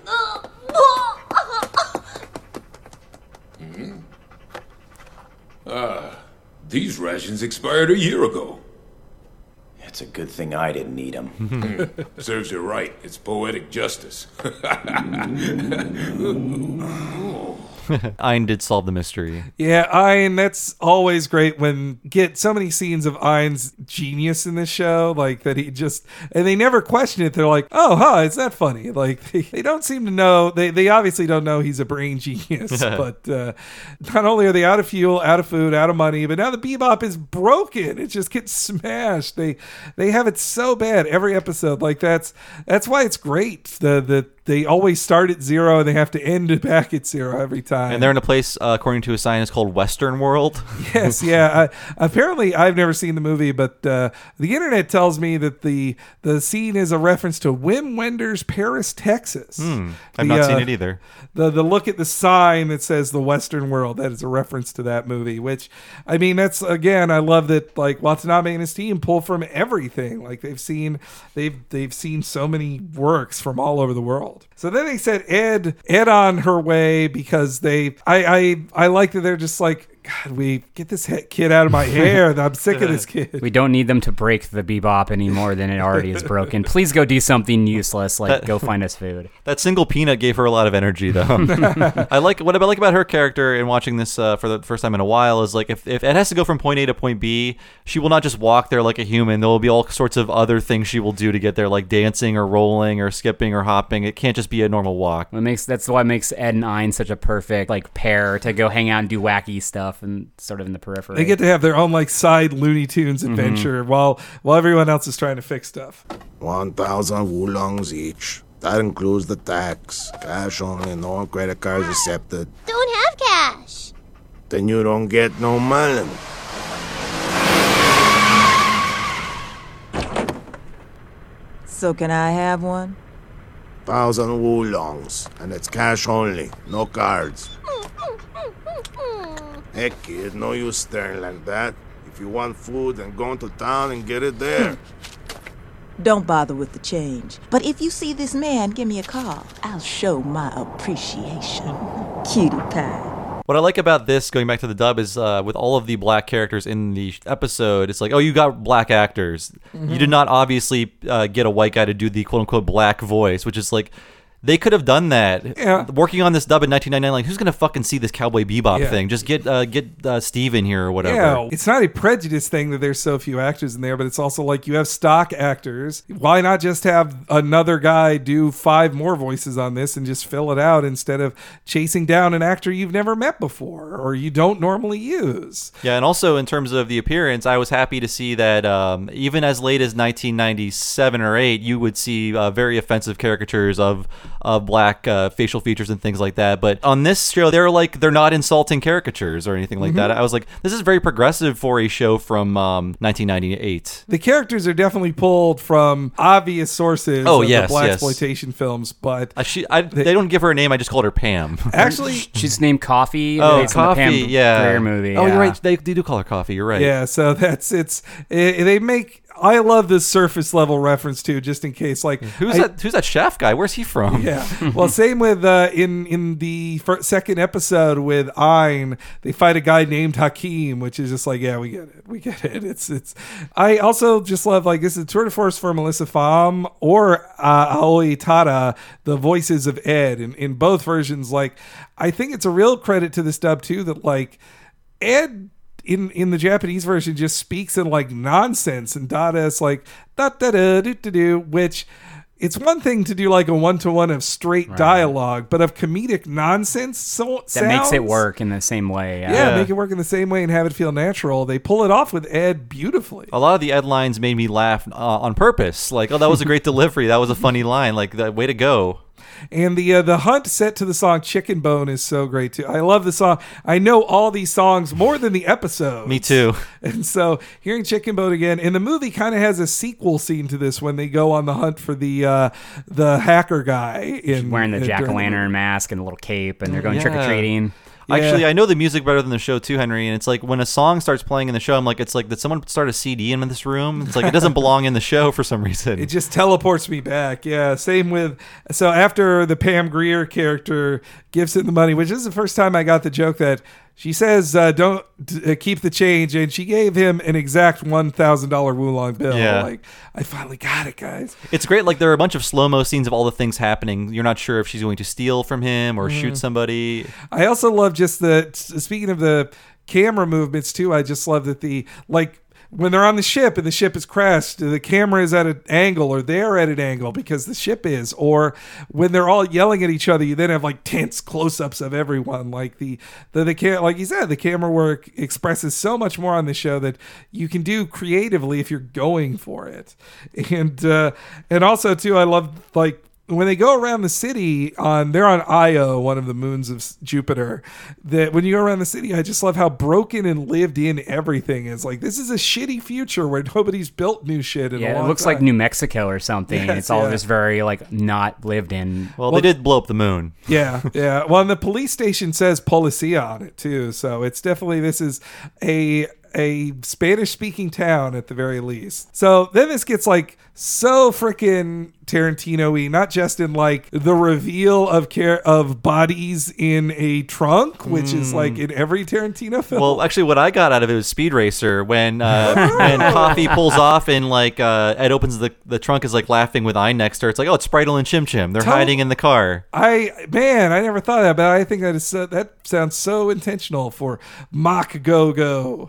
These rations expired a year ago. It's a good thing I didn't eat him. Serves you right. It's poetic justice. Ein did solve the mystery. Yeah, Ein, that's always great when get so many scenes of Ein's genius in this show, like that he just, and they never question it. They're like, oh, huh, is that funny? Like they don't seem to know, they obviously don't know he's a brain genius, but not only are they out of fuel, out of food, out of money, but now the Bebop is broken. It just gets smashed. They have it so bad every episode. Like that's why it's great. They always start at zero and they have to end back at zero every time. And they're in a place, according to a scientist, called Western World. Yes, yeah. Apparently, I've never seen the movie, but the internet tells me that the scene is a reference to Wim Wenders' Paris, Texas. I've not seen it either. The look at the sign that says the Western World, that is a reference to that movie, which, I mean, that's, again, I love that, like, Watanabe and his team pull from everything. Like, they've seen so many works from all over the world. So then they set Ed on her way because I like that they're just like, God, we get this kid out of my hair. I'm sick of this kid. We don't need them to break the Bebop any more than it already is broken. Please go do something useless, like go find us food. That single peanut gave her a lot of energy, though. What I like about her character in watching this for the first time in a while is like if Ed has to go from point A to point B, she will not just walk there like a human. There will be all sorts of other things she will do to get there, like dancing or rolling or skipping or hopping. It can't just be a normal walk. That's why it makes Ed and Ein such a perfect like pair to go hang out and do wacky stuff and sort of in the periphery. They get to have their own like side Looney Tunes adventure while everyone else is trying to fix stuff. 1,000 wulongs each. That includes the tax. Cash only, no credit cards accepted. Don't have cash. Then you don't get no money. So can I have one? 1,000 wulongs, and it's cash only, no cards. Hey kid, no use staring like that. If you want food, then go into town and get it there. Don't bother with the change. But if you see this man, give me a call. I'll show my appreciation. Cutie pie. What I like about this, going back to the dub, is with all of the black characters in the episode, it's like, oh, you got black actors. You did not obviously get a white guy to do the quote-unquote black voice, which is like, they could have done that. Yeah. Working on this dub in 1999, like, who's going to fucking see this Cowboy Bebop thing? Just get Steve in here or whatever. Yeah, it's not a prejudice thing that there's so few actors in there, but it's also like you have stock actors. Why not just have another guy do 5 more voices on this and just fill it out instead of chasing down an actor you've never met before or you don't normally use? Yeah, and also in terms of the appearance, I was happy to see that even as late as 1997 or 8, you would see very offensive caricatures of black facial features and things like that. But on this show, they're not insulting caricatures or anything like that. I was like, this is very progressive for a show from 1998. The characters are definitely pulled from obvious sources of the blaxploitation films, but they don't give her a name. I just called her Pam. Actually, she's named Coffee. Oh, Coffee, in the Pam Grier movie. Oh, you're right. They do call her Coffee. You're right. Yeah, so they make. I love this surface level reference too, just in case. Like, who's that chef guy? Where's he from? Yeah. Well, same with in the second episode with Ein, they fight a guy named Hakeem, which is just like, yeah, we get it. It's. I also just love, like, this is a tour de force for Melissa Pham or Aoi Tada, the voices of Ed in both versions. Like, I think it's a real credit to this dub too that, like, Ed in the Japanese version just speaks in like nonsense, and Dada is like da da da do do do, which it's one thing to do like a 1-to-1 of straight dialogue, but of comedic nonsense. That makes it work in the same way. Yeah, make it work in the same way and have it feel natural. They pull it off with Ed beautifully. A lot of the Ed lines made me laugh on purpose. Like, oh, that was a great delivery. That was a funny line. Like, way to go. And the hunt set to the song Chicken Bone is so great too. I love the song. I know all these songs more than the episodes. Me too. And so hearing Chicken Bone again, and the movie kind of has a sequel scene to this when they go on the hunt for the hacker guy wearing the jack-o'-lantern mask and a little cape, and they're going trick-or-treating. Yeah. Actually, I know the music better than the show too, Henry. And it's like when a song starts playing in the show, I'm like, it's like, did someone start a CD in this room? It's like it doesn't belong in the show for some reason. It just teleports me back. Yeah, same with. So after the Pam Grier character gives him the money, which is the first time I got the joke that She says, don't keep the change. And she gave him an exact $1,000 Wulong bill. Yeah. Like, I finally got it, guys. It's great. Like, there are a bunch of slow-mo scenes of all the things happening. You're not sure if she's going to steal from him or shoot somebody. I also love just speaking of the camera movements too, I just love that when they're on the ship and the ship is crashed, the camera is at an angle, or they're at an angle because the ship is, or when they're all yelling at each other, you then have like tense close-ups of everyone. Like like you said, the camera work expresses so much more on the show that you can do creatively if you're going for it. And also too, I love like when they go around the city they're on Io, one of the moons of Jupiter, that when you go around the city, I just love how broken and lived in everything is. Like, this is a shitty future where nobody's built new shit in a long it looks time. like New Mexico or something. Yes, it's all just very like not lived in. Well, they did blow up the moon. Yeah. Well, and the police station says Policia on it too, so it's definitely, this is a Spanish-speaking town at the very least. So then this gets like so freaking Tarantino-y, not just in like the reveal of bodies in a trunk, which is like in every Tarantino film. Well, actually, what I got out of it was Speed Racer when Coffee pulls off and like Ed opens the trunk, is like laughing with Ein next to her. It's like, oh, it's Spritel and Chim Chim. They're hiding in the car. I never thought of that, but I think that is that sounds so intentional for Mock Go.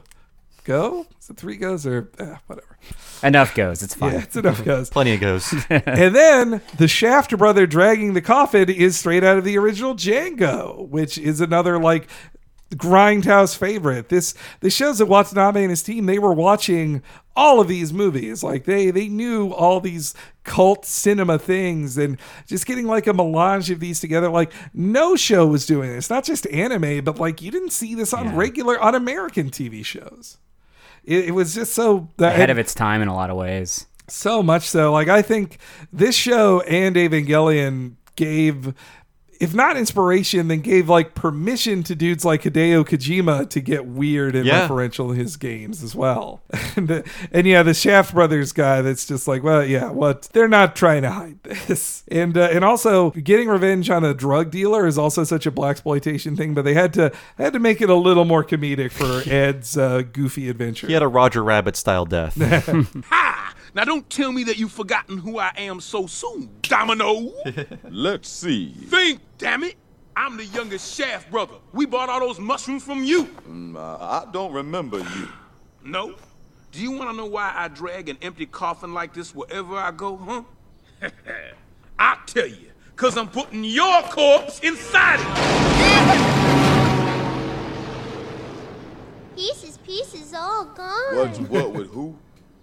Go? Is it 3 goes or whatever? Enough goes. It's fine. Yeah, it's enough goes. Plenty of goes. And then the Shaft brother dragging the coffin is straight out of the original Django, which is another like grindhouse favorite. This shows that Watanabe and his team, they were watching all of these movies. Like they knew all these cult cinema things, and just getting like a melange of these together. Like no show was doing this, not just anime, but like you didn't see this on on American TV shows. It was just so ahead of its time in a lot of ways. So much so. Like, I think this show and Evangelion gave, if not inspiration, then gave like permission to dudes like Hideo Kojima to get weird and referential in his games as well. And yeah, the Shaft Brothers guy that's just like, well, yeah, what? They're not trying to hide this. And also getting revenge on a drug dealer is also such a blaxploitation thing, but they had to make it a little more comedic for Ed's goofy adventure. He had a Roger Rabbit style death. Ha! Now don't tell me that you've forgotten who I am so soon, Domino. Let's see. Think, damn it. I'm the youngest Shaft brother. We bought all those mushrooms from you. I don't remember you. No? Do you want to know why I drag an empty coffin like this wherever I go, huh? I'll tell you. Because I'm putting your corpse inside it. Pieces all gone. What with who?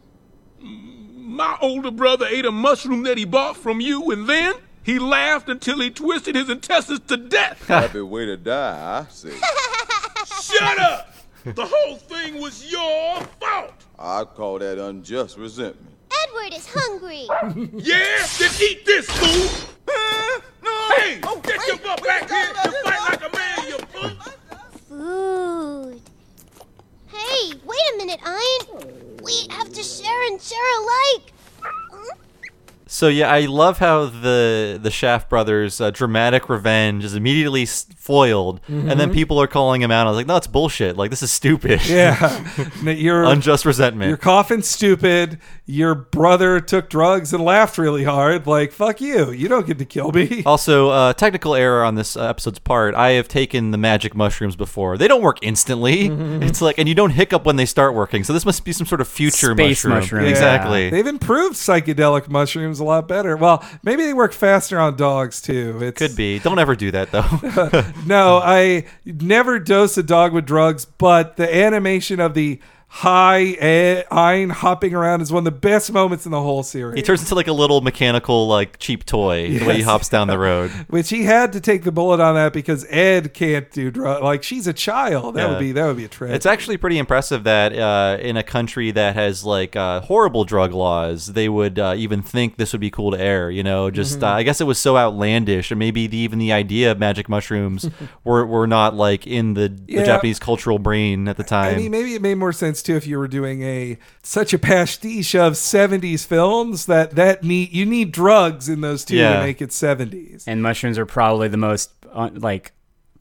My older brother ate a mushroom that he bought from you, and then he laughed until he twisted his intestines to death. Happy way to die, I say. Shut up! The whole thing was your fault. I call that unjust resentment. Edward is hungry. Yeah? Then eat this, fool! No! Hey! Get your butt back here and fight like a man, you fool! Food. Hey, wait a minute, Ein. We have to share and share alike. So yeah, I love how the Shaft brothers' dramatic revenge is immediately foiled, and then people are calling him out. I was like, no, it's bullshit. Like, this is stupid. Yeah. Your unjust resentment. Your coffin's stupid. Your brother took drugs and laughed really hard. Like, fuck you. You don't get to kill me. Also, technical error on this episode's part. I have taken the magic mushrooms before. They don't work instantly. It's like, and you don't hiccup when they start working. So this must be some sort of future Space mushroom. Yeah. Exactly. They've improved psychedelic mushrooms a lot better. Well, maybe they work faster on dogs too. Could be. Don't ever do that though. No, I never dose a dog with drugs, but the animation of the Ein hopping around is one of the best moments in the whole series. He turns into like a little mechanical, like cheap toy the way he hops down the road. Which he had to take the bullet on that because Ed can't do drugs. Like, she's a child. That would be a tragedy. It's actually pretty impressive that in a country that has like horrible drug laws, they would even think this would be cool to air. You know, just I guess it was so outlandish, and maybe even the idea of magic mushrooms were not like in the Japanese cultural brain at the time. I mean, maybe it made more sense too if you were doing such a pastiche of 70s films you need drugs in those two to make it 70s. And mushrooms are probably the most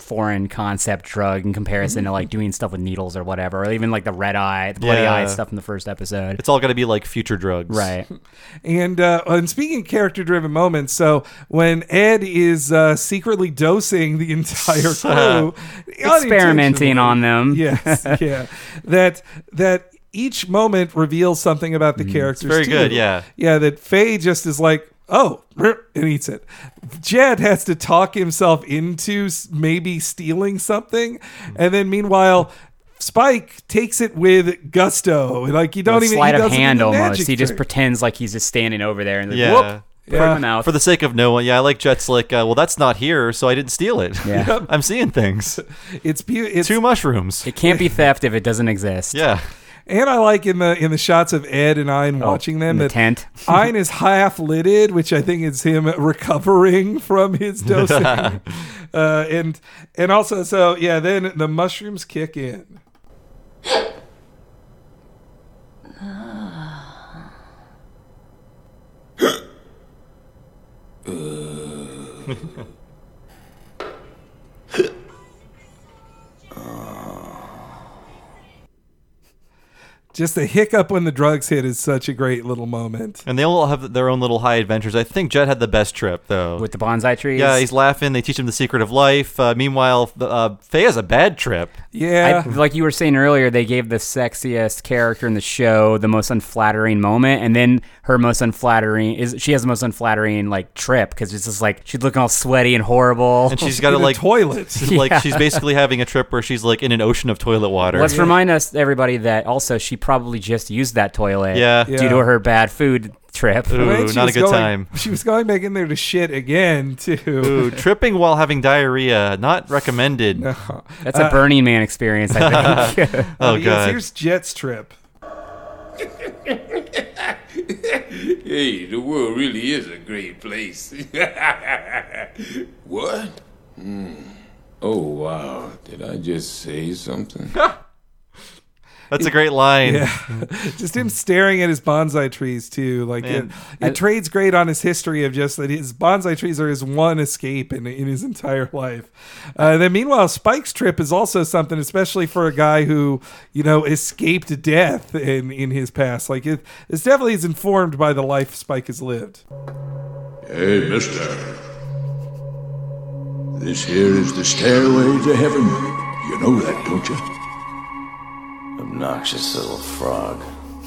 foreign concept drug in comparison to like doing stuff with needles or whatever, or even like the red eye, the bloody eye stuff in the first episode. It's all got to be like future drugs. Right. And speaking of character-driven moments, so when Ed is secretly dosing the entire crew, experimenting on them. Yes, yeah. That each moment reveals something about the characters. It's very good, yeah. Yeah, that Faye just is like, oh, and eats it. Jed has to talk himself into maybe stealing something, and then meanwhile, Spike takes it with gusto. Like you don't even sleight of doesn't hand do the almost. magic He just trick. pretends like he's just standing over there and Yeah. whoop. Put him in the mouth. For the sake of no one, I like Jet's like, well, that's not here, so I didn't steal it. Yeah. I'm seeing things. It's 2 mushrooms. It can't be theft if it doesn't exist. Yeah. And I like in the shots of Ed and Ein watching them in the that tent. Ein is half lidded, which I think is him recovering from his dosing. And also, so yeah, then the mushrooms kick in. Just the hiccup when the drugs hit is such a great little moment. And they all have their own little high adventures. I think Jet had the best trip, though. With the bonsai trees? Yeah, he's laughing. They teach him the secret of life. Meanwhile, Faye has a bad trip. Yeah. Like you were saying earlier, they gave the sexiest character in the show the most unflattering moment, and then her most unflattering she has the most unflattering like trip because it's just like she's looking all sweaty and horrible, And she's got to like toilet. Like she's basically having a trip where she's like in an ocean of toilet water. Let's remind us, everybody, that also she probably just used that toilet due to her bad food trip. Ooh, not a good time. She was going back in there to shit again, too. Ooh, tripping while having diarrhea, not recommended. No. That's a Burning Man experience, I think. Oh, Yes, God. here's Jet's trip. Hey, the world really is a great place. What? Oh, wow. Did I just say something? That's a great line. Yeah. Just him staring at his bonsai trees, too. Like it trades great on his history of just that his bonsai trees are his one escape in his entire life. Then meanwhile, Spike's trip is also something, especially for a guy who, escaped death in his past. Like it's definitely is informed by the life Spike has lived. Hey, mister. This here is the stairway to heaven. You know that, don't you? Obnoxious little frog.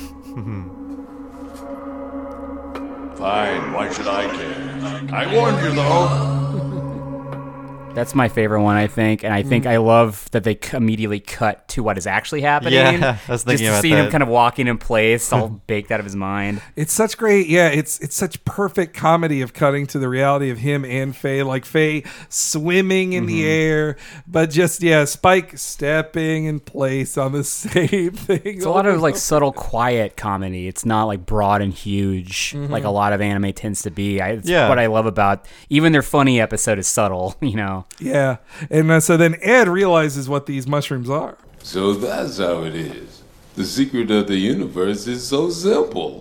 Fine, why should I care? I warned you, though. That's my favorite one, I think, and I think I love that they immediately cut to what is actually happening. Yeah, I was thinking just to about see that. him kind of walking in place, all baked out of his mind. It's such great, yeah. It's such perfect comedy of cutting to the reality of him and Faye, like Faye swimming in the air, but just Spike stepping in place on the same thing. It's a lot of like subtle, quiet comedy. It's not like broad and huge like a lot of anime tends to be. It's what I love about even their funny episode is subtle. Yeah, and so then Ed realizes what these mushrooms are. So that's how it is. The secret of the universe is so simple.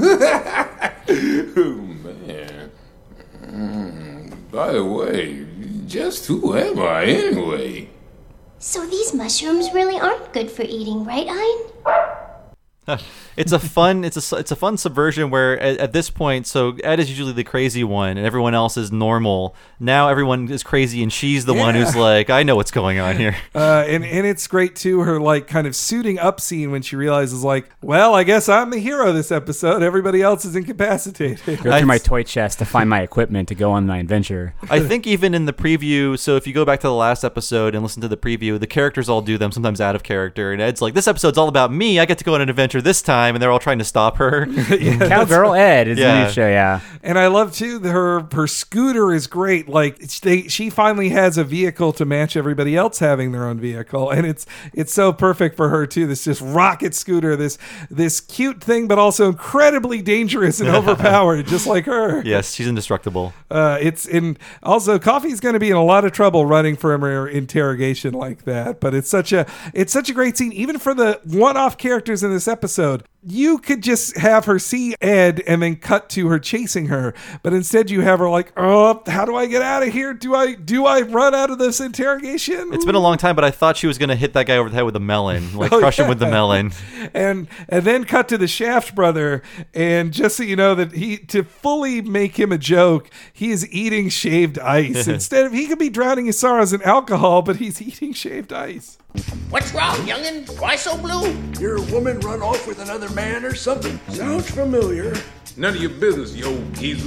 Oh, man. By the way, just who am I anyway? So these mushrooms really aren't good for eating, right, Ein? It's a fun subversion where at this point, so Ed is usually the crazy one and everyone else is normal. Now everyone is crazy and she's the one who's like, I know what's going on here. And it's great too, her like kind of suiting up scene when she realizes like, well, I guess I'm the hero this episode. Everybody else is incapacitated. Go through my toy chest to find my equipment to go on my adventure. I think even in the preview, so if you go back to the last episode and listen to the preview, the characters all do them, sometimes out of character. And Ed's like, this episode's all about me. I get to go on an adventure this time. And they're all trying to stop her. Cowgirl Ed is the new show, And I love too her scooter is great. Like she finally has a vehicle to match everybody else having their own vehicle, and it's so perfect for her too. This just rocket scooter, this cute thing, but also incredibly dangerous and overpowered, just like her. Yes, she's indestructible. Also Coffee's going to be in a lot of trouble running from her interrogation like that. But it's such a great scene, even for the one-off characters in this episode. you could just have her see Ed and then cut to her chasing her, but instead you have her like, oh, how do I get out of here? Do I run out of this interrogation? It's been a long time, but I thought she was going to hit that guy over the head with a melon, like crush him with the melon. And then cut to the Shaft brother, and just so you know that to fully make him a joke, he is eating shaved ice. Instead of, he could be drowning his sorrows in alcohol, but he's eating shaved ice. What's wrong, youngin'? Why so blue? Your woman run off with another man or something? Sounds familiar. None of your business, you old geezer.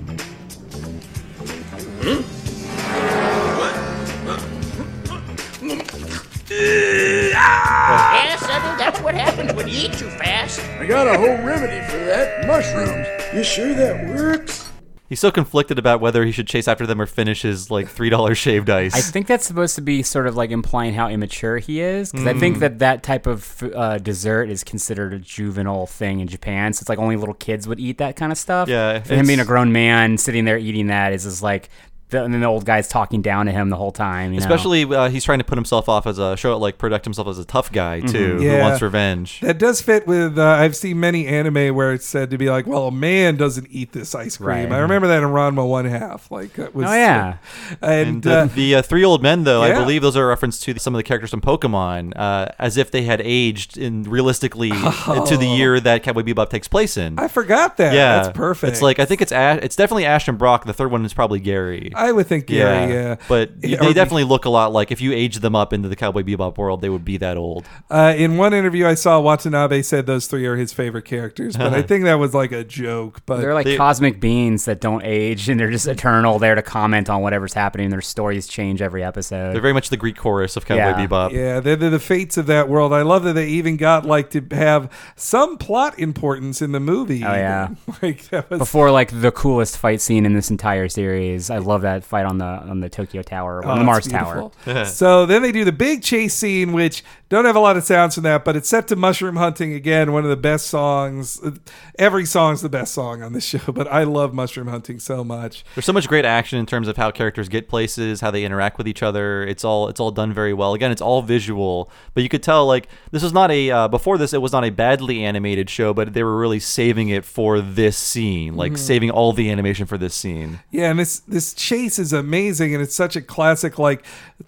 Yeah, son, that's what happens when you eat too fast. I got a whole remedy for that. Mushrooms. You sure that works? He's so conflicted about whether he should chase after them or finish his like $3 shaved ice. I think that's supposed to be sort of like implying how immature he is, because I think that type of dessert is considered a juvenile thing in Japan. So it's like only little kids would eat that kind of stuff. Yeah, For him being a grown man sitting there eating that is just like. And then the old guy's talking down to him the whole time. Especially he's trying to put himself off as project himself as a tough guy too, who wants revenge. That does fit with. I've seen many anime where it's said to be like, well, a man doesn't eat this ice cream. Right. I remember that in Ranma 1/2. Like that was. Oh yeah. And the three old men, though, I believe those are a reference to some of the characters from Pokemon, as if they had aged realistically to the year that Cowboy Bebop takes place in. I forgot that. Yeah, that's perfect. It's like I think it's definitely Ash and Brock. The third one is probably Gary. I would think Gary, yeah. But they definitely look a lot like, if you age them up into the Cowboy Bebop world, they would be that old. In one interview I saw, Watanabe said those three are his favorite characters, but I think that was like a joke. But they're like cosmic beings that don't age, and they're just eternal, there to comment on whatever's happening. Their stories change every episode. They're very much the Greek chorus of Cowboy Bebop. Yeah, they're the fates of that world. I love that they even got like to have some plot importance in the movie. Oh yeah, like that was before like the coolest fight scene in this entire series. I love that fight on the Tokyo Tower, on the Mars Tower. So then they do the big chase scene, which don't have a lot of sounds from that, but it's set to Mushroom Hunting again, one of the best songs. Every song's the best song on the show, but I love Mushroom Hunting so much. There's so much great action in terms of how characters get places, how they interact with each other. It's all done very well. Again, it's all visual, but you could tell like this was not a before this it was not a badly animated show, but they were really saving it for this scene, like saving all the animation for this scene. Yeah, and this chase is amazing, and it's such a classic, like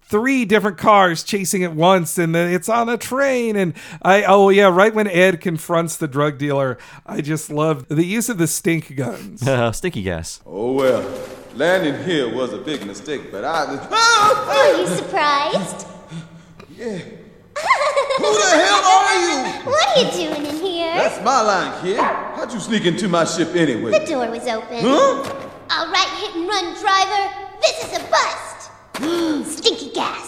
3 different cars chasing at once, and then it's on a train. And right when Ed confronts the drug dealer, I just love the use of the stink guns. Stinky gas. Oh well, landing here was a big mistake, but Are you surprised? Yeah. Who the hell are you? What are you doing in here? That's my line, kid. How'd you sneak into my ship anyway? The door was open. Huh? All right, hit and run driver. This is a bust. Stinky gas.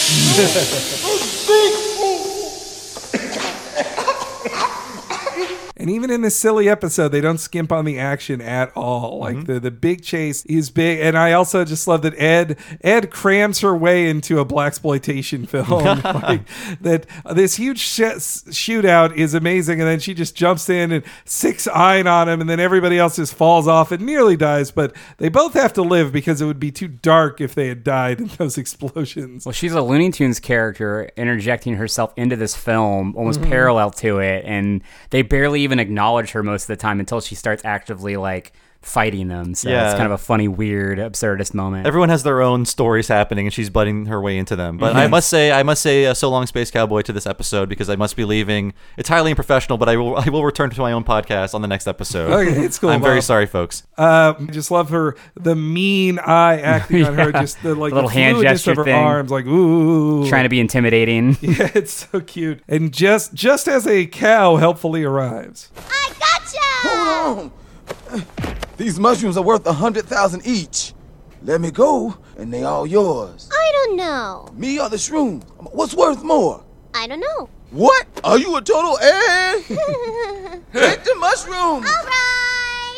And even in this silly episode, they don't skimp on the action at all. Like the big chase is big, and I also just love that Ed crams her way into a blaxploitation film. Like that, this huge shootout is amazing, and then she just jumps in and 6-eyeing on him, and then everybody else just falls off and nearly dies. But they both have to live because it would be too dark if they had died in those explosions. Well, she's a Looney Tunes character interjecting herself into this film, almost parallel to it, and they barely even acknowledge her most of the time until she starts actively like fighting them. So it's kind of a funny, weird, absurdist moment. Everyone has their own stories happening, and she's butting her way into them. But I must say, so long, Space Cowboy, to this episode, because I must be leaving. It's highly unprofessional, but I will return to my own podcast on the next episode. Okay, it's cool. I'm very sorry, folks. I just love the mean eye acting on her, just the like little the hand gesture of her thing. arms, like ooh, trying to be intimidating. Yeah, it's so cute. And just as a cow helpfully arrives. I gotcha! Hold on. These mushrooms are worth 100,000 each. Let me go, and they all yours. I don't know. Me or the shroom? What's worth more? I don't know. What? Are you a total egg? Take the mushroom. All right.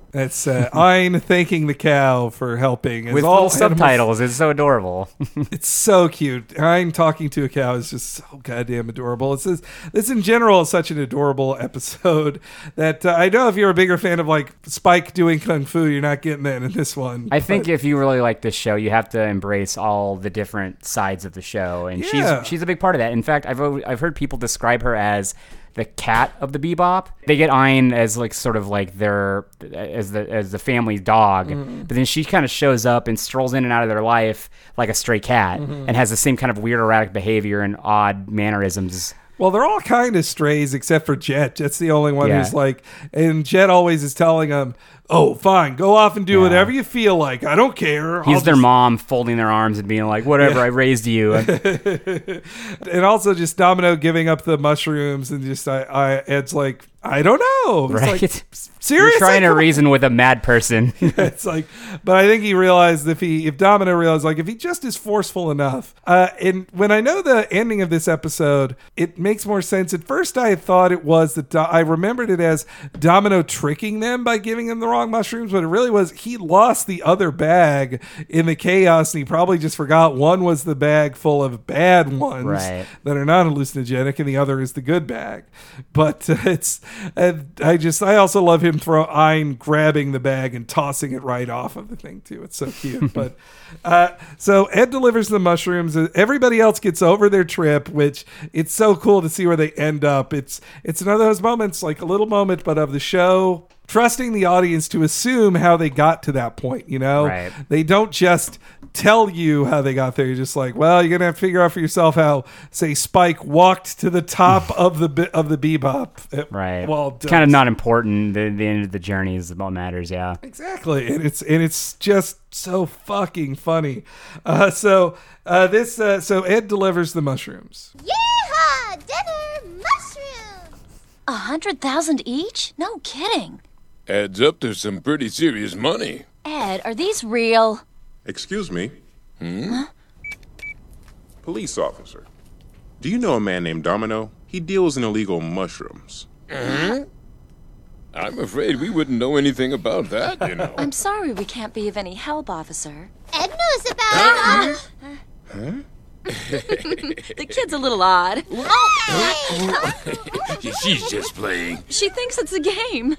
That's Ein thanking the cow for helping. As With all little subtitles. It's so adorable. It's so cute. Ein talking to a cow is just so goddamn adorable. This in general is such an adorable episode that I know if you're a bigger fan of like Spike doing kung fu, you're not getting that in this one. I think if you really like this show, you have to embrace all the different sides of the show, and she's a big part of that. In fact, I've heard people describe her as the cat of the Bebop. They get Ein as like sort of like their as the family dog, but then she kind of shows up and strolls in and out of their life like a stray cat, and has the same kind of weird erratic behavior and odd mannerisms. Well, they're all kind of strays except for Jet. Jet's the only one who's like, and Jet always is telling him, "Oh, fine, go off and do whatever you feel like. I don't care." He's their mom folding their arms and being like, "Whatever, I raised you." And also just Domino giving up the mushrooms, and just Ed's like, "I don't know." It's right? Like, seriously? You're trying to reason with a mad person. It's like, but I think he realized if Domino realized, like, if he just is forceful enough. And when I know the ending of this episode, it makes more sense. At first, I thought it was that I remembered it as Domino tricking them by giving them the wrong mushrooms, but it really was he lost the other bag in the chaos, and he probably just forgot one was the bag full of bad ones that are not hallucinogenic, and the other is the good bag. But I also love him Ein grabbing the bag and tossing it right off of the thing too. It's so cute. But so Ed delivers the mushrooms. Everybody else gets over their trip, which it's so cool to see where they end up. It's another of those moments, like a little moment, but of the show trusting the audience to assume how they got to that point, you know? Right. They don't just tell you how they got there. You're just like, well, you're going to have to figure out for yourself how, say, Spike walked to the top of the Bebop. Right. Well, it's kind of not important. The end of the journey is what matters, yeah. Exactly. And it's just so fucking funny. So Ed delivers the mushrooms. Yeehaw! Dinner! Mushrooms! 100,000 each? No kidding. Adds up to some pretty serious money. Ed, are these real? Excuse me. Huh? Police officer. Do you know a man named Domino? He deals in illegal mushrooms. I'm afraid we wouldn't know anything about that, you know. I'm sorry we can't be of any help, officer. Ed knows about it. Huh? The kid's a little odd. She's just playing. She thinks it's a game.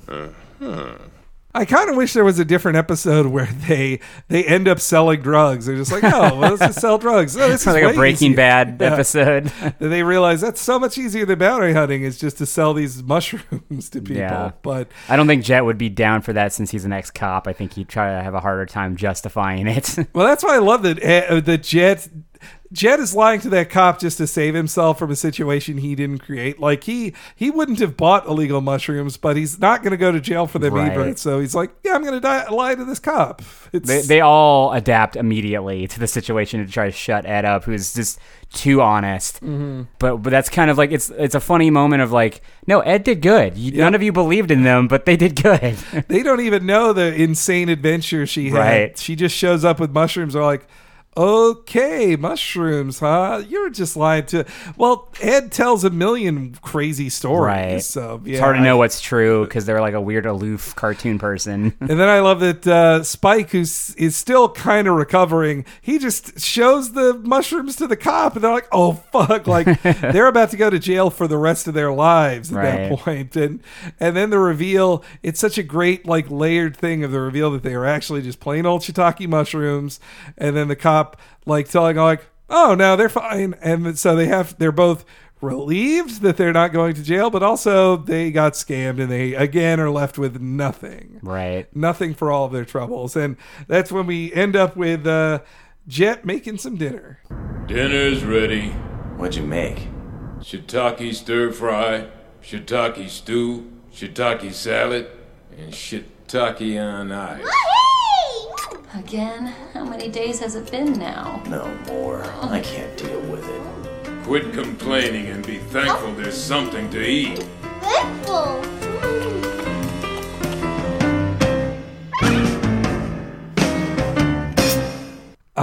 I kind of wish there was a different episode where they end up selling drugs. They're just like, oh, well, let's just sell drugs. Oh, this is like way a Breaking easier. Bad episode. Then they realize that's so much easier than bounty hunting is just to sell these mushrooms to people. Yeah. But I don't think Jet would be down for that since he's an ex-cop. I think he'd try to have a harder time justifying it. well, that's why I love that Jet is lying to that cop just to save himself from a situation he didn't create. Like he wouldn't have bought illegal mushrooms, but he's not going to go to jail for them either. So he's like, yeah, I'm going to lie to this cop. They all adapt immediately to the situation to try to shut Ed up, who's just too honest. Mm-hmm. But that's kind of like it's a funny moment of like, no, Ed did good. None of you believed in them, but they did good. They don't even know the insane adventure she had. Right. She just shows up with mushrooms. They're like, okay, mushrooms, huh? You're just lying to... Well, Ed tells a million crazy stories. Right. So, yeah, it's hard to know what's true because they're like a weird, aloof cartoon person. And then I love that Spike, who is still kind of recovering, he just shows the mushrooms to the cop, and they're like, oh, fuck. Like, they're about to go to jail for the rest of their lives at that point. And then the reveal, it's such a great, like, layered thing of the reveal that they are actually just plain old shiitake mushrooms. And then the cop like telling like, oh no, they're fine. And so they're both relieved that they're not going to jail, but also they got scammed and they again are left with nothing. Right. Nothing for all of their troubles. And that's when we end up with Jet making some dinner. Dinner's ready. What'd you make? Shiitake stir fry, shiitake stew, shiitake salad, and shiitake on ice. Again? How many days has it been now? No more. I can't deal with it. Quit complaining and be thankful there's something to eat. Thankful.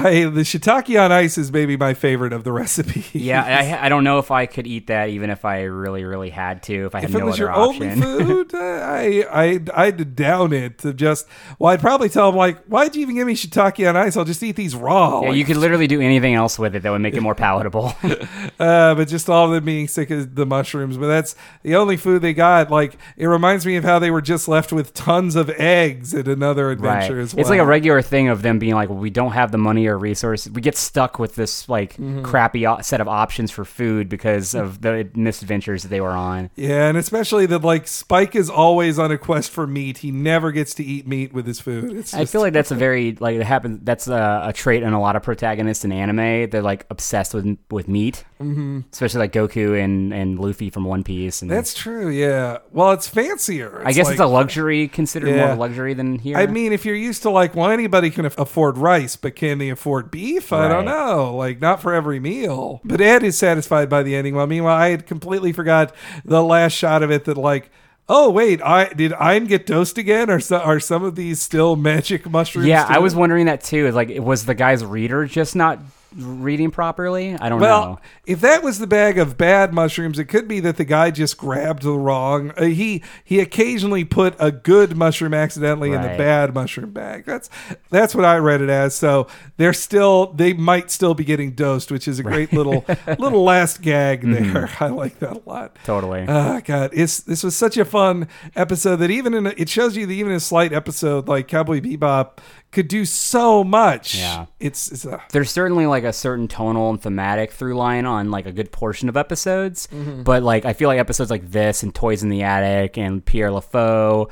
The shiitake on ice is maybe my favorite of the recipes. Yeah, I don't know if I could eat that even if I really, really had to, if I had no other option. If it was your only food, I'd down it to just, I'd probably tell them, like, why'd you even give me shiitake on ice? I'll just eat these raw. Yeah, like, you could literally do anything else with it that would make it more palatable. But just all of them being sick of the mushrooms. But that's the only food they got. Like, it reminds me of how they were just left with tons of eggs at another adventure as well. It's like a regular thing of them being like, well, we don't have the money or resources. We get stuck with this like crappy set of options for food because of the misadventures that they were on. Yeah, and especially that like Spike is always on a quest for meat. He never gets to eat meat with his food. I feel like that's a very like it happens. That's a trait in a lot of protagonists in anime. They're like obsessed with meat, especially like Goku and Luffy from One Piece. And that's true. Yeah. Well, it's fancier. I guess it's a luxury, considered more of a luxury than here. I mean, if you're used to like, well, anybody can afford rice, but can they afford beef? I don't know. Like, not for every meal. But Ed is satisfied by the ending. Well, meanwhile, I had completely forgot the last shot of it that like, oh wait, did Ein get dosed again? Or are some of these still magic mushrooms? Yeah, too? I was wondering that too. Like, was the guy's reader just not reading properly? I don't know. Well, if that was the bag of bad mushrooms, it could be that the guy just grabbed the wrong. He occasionally put a good mushroom accidentally in the bad mushroom bag. That's what I read it as. So they might still be getting dosed, which is a great little last gag there. I like that a lot. Totally. God, this was such a fun episode that it shows you that even a slight episode like Cowboy Bebop could do so much. Yeah. There's certainly like a certain tonal and thematic through line on like a good portion of episodes. But like I feel like episodes like this and Toys in the Attic and Pierre LaFaux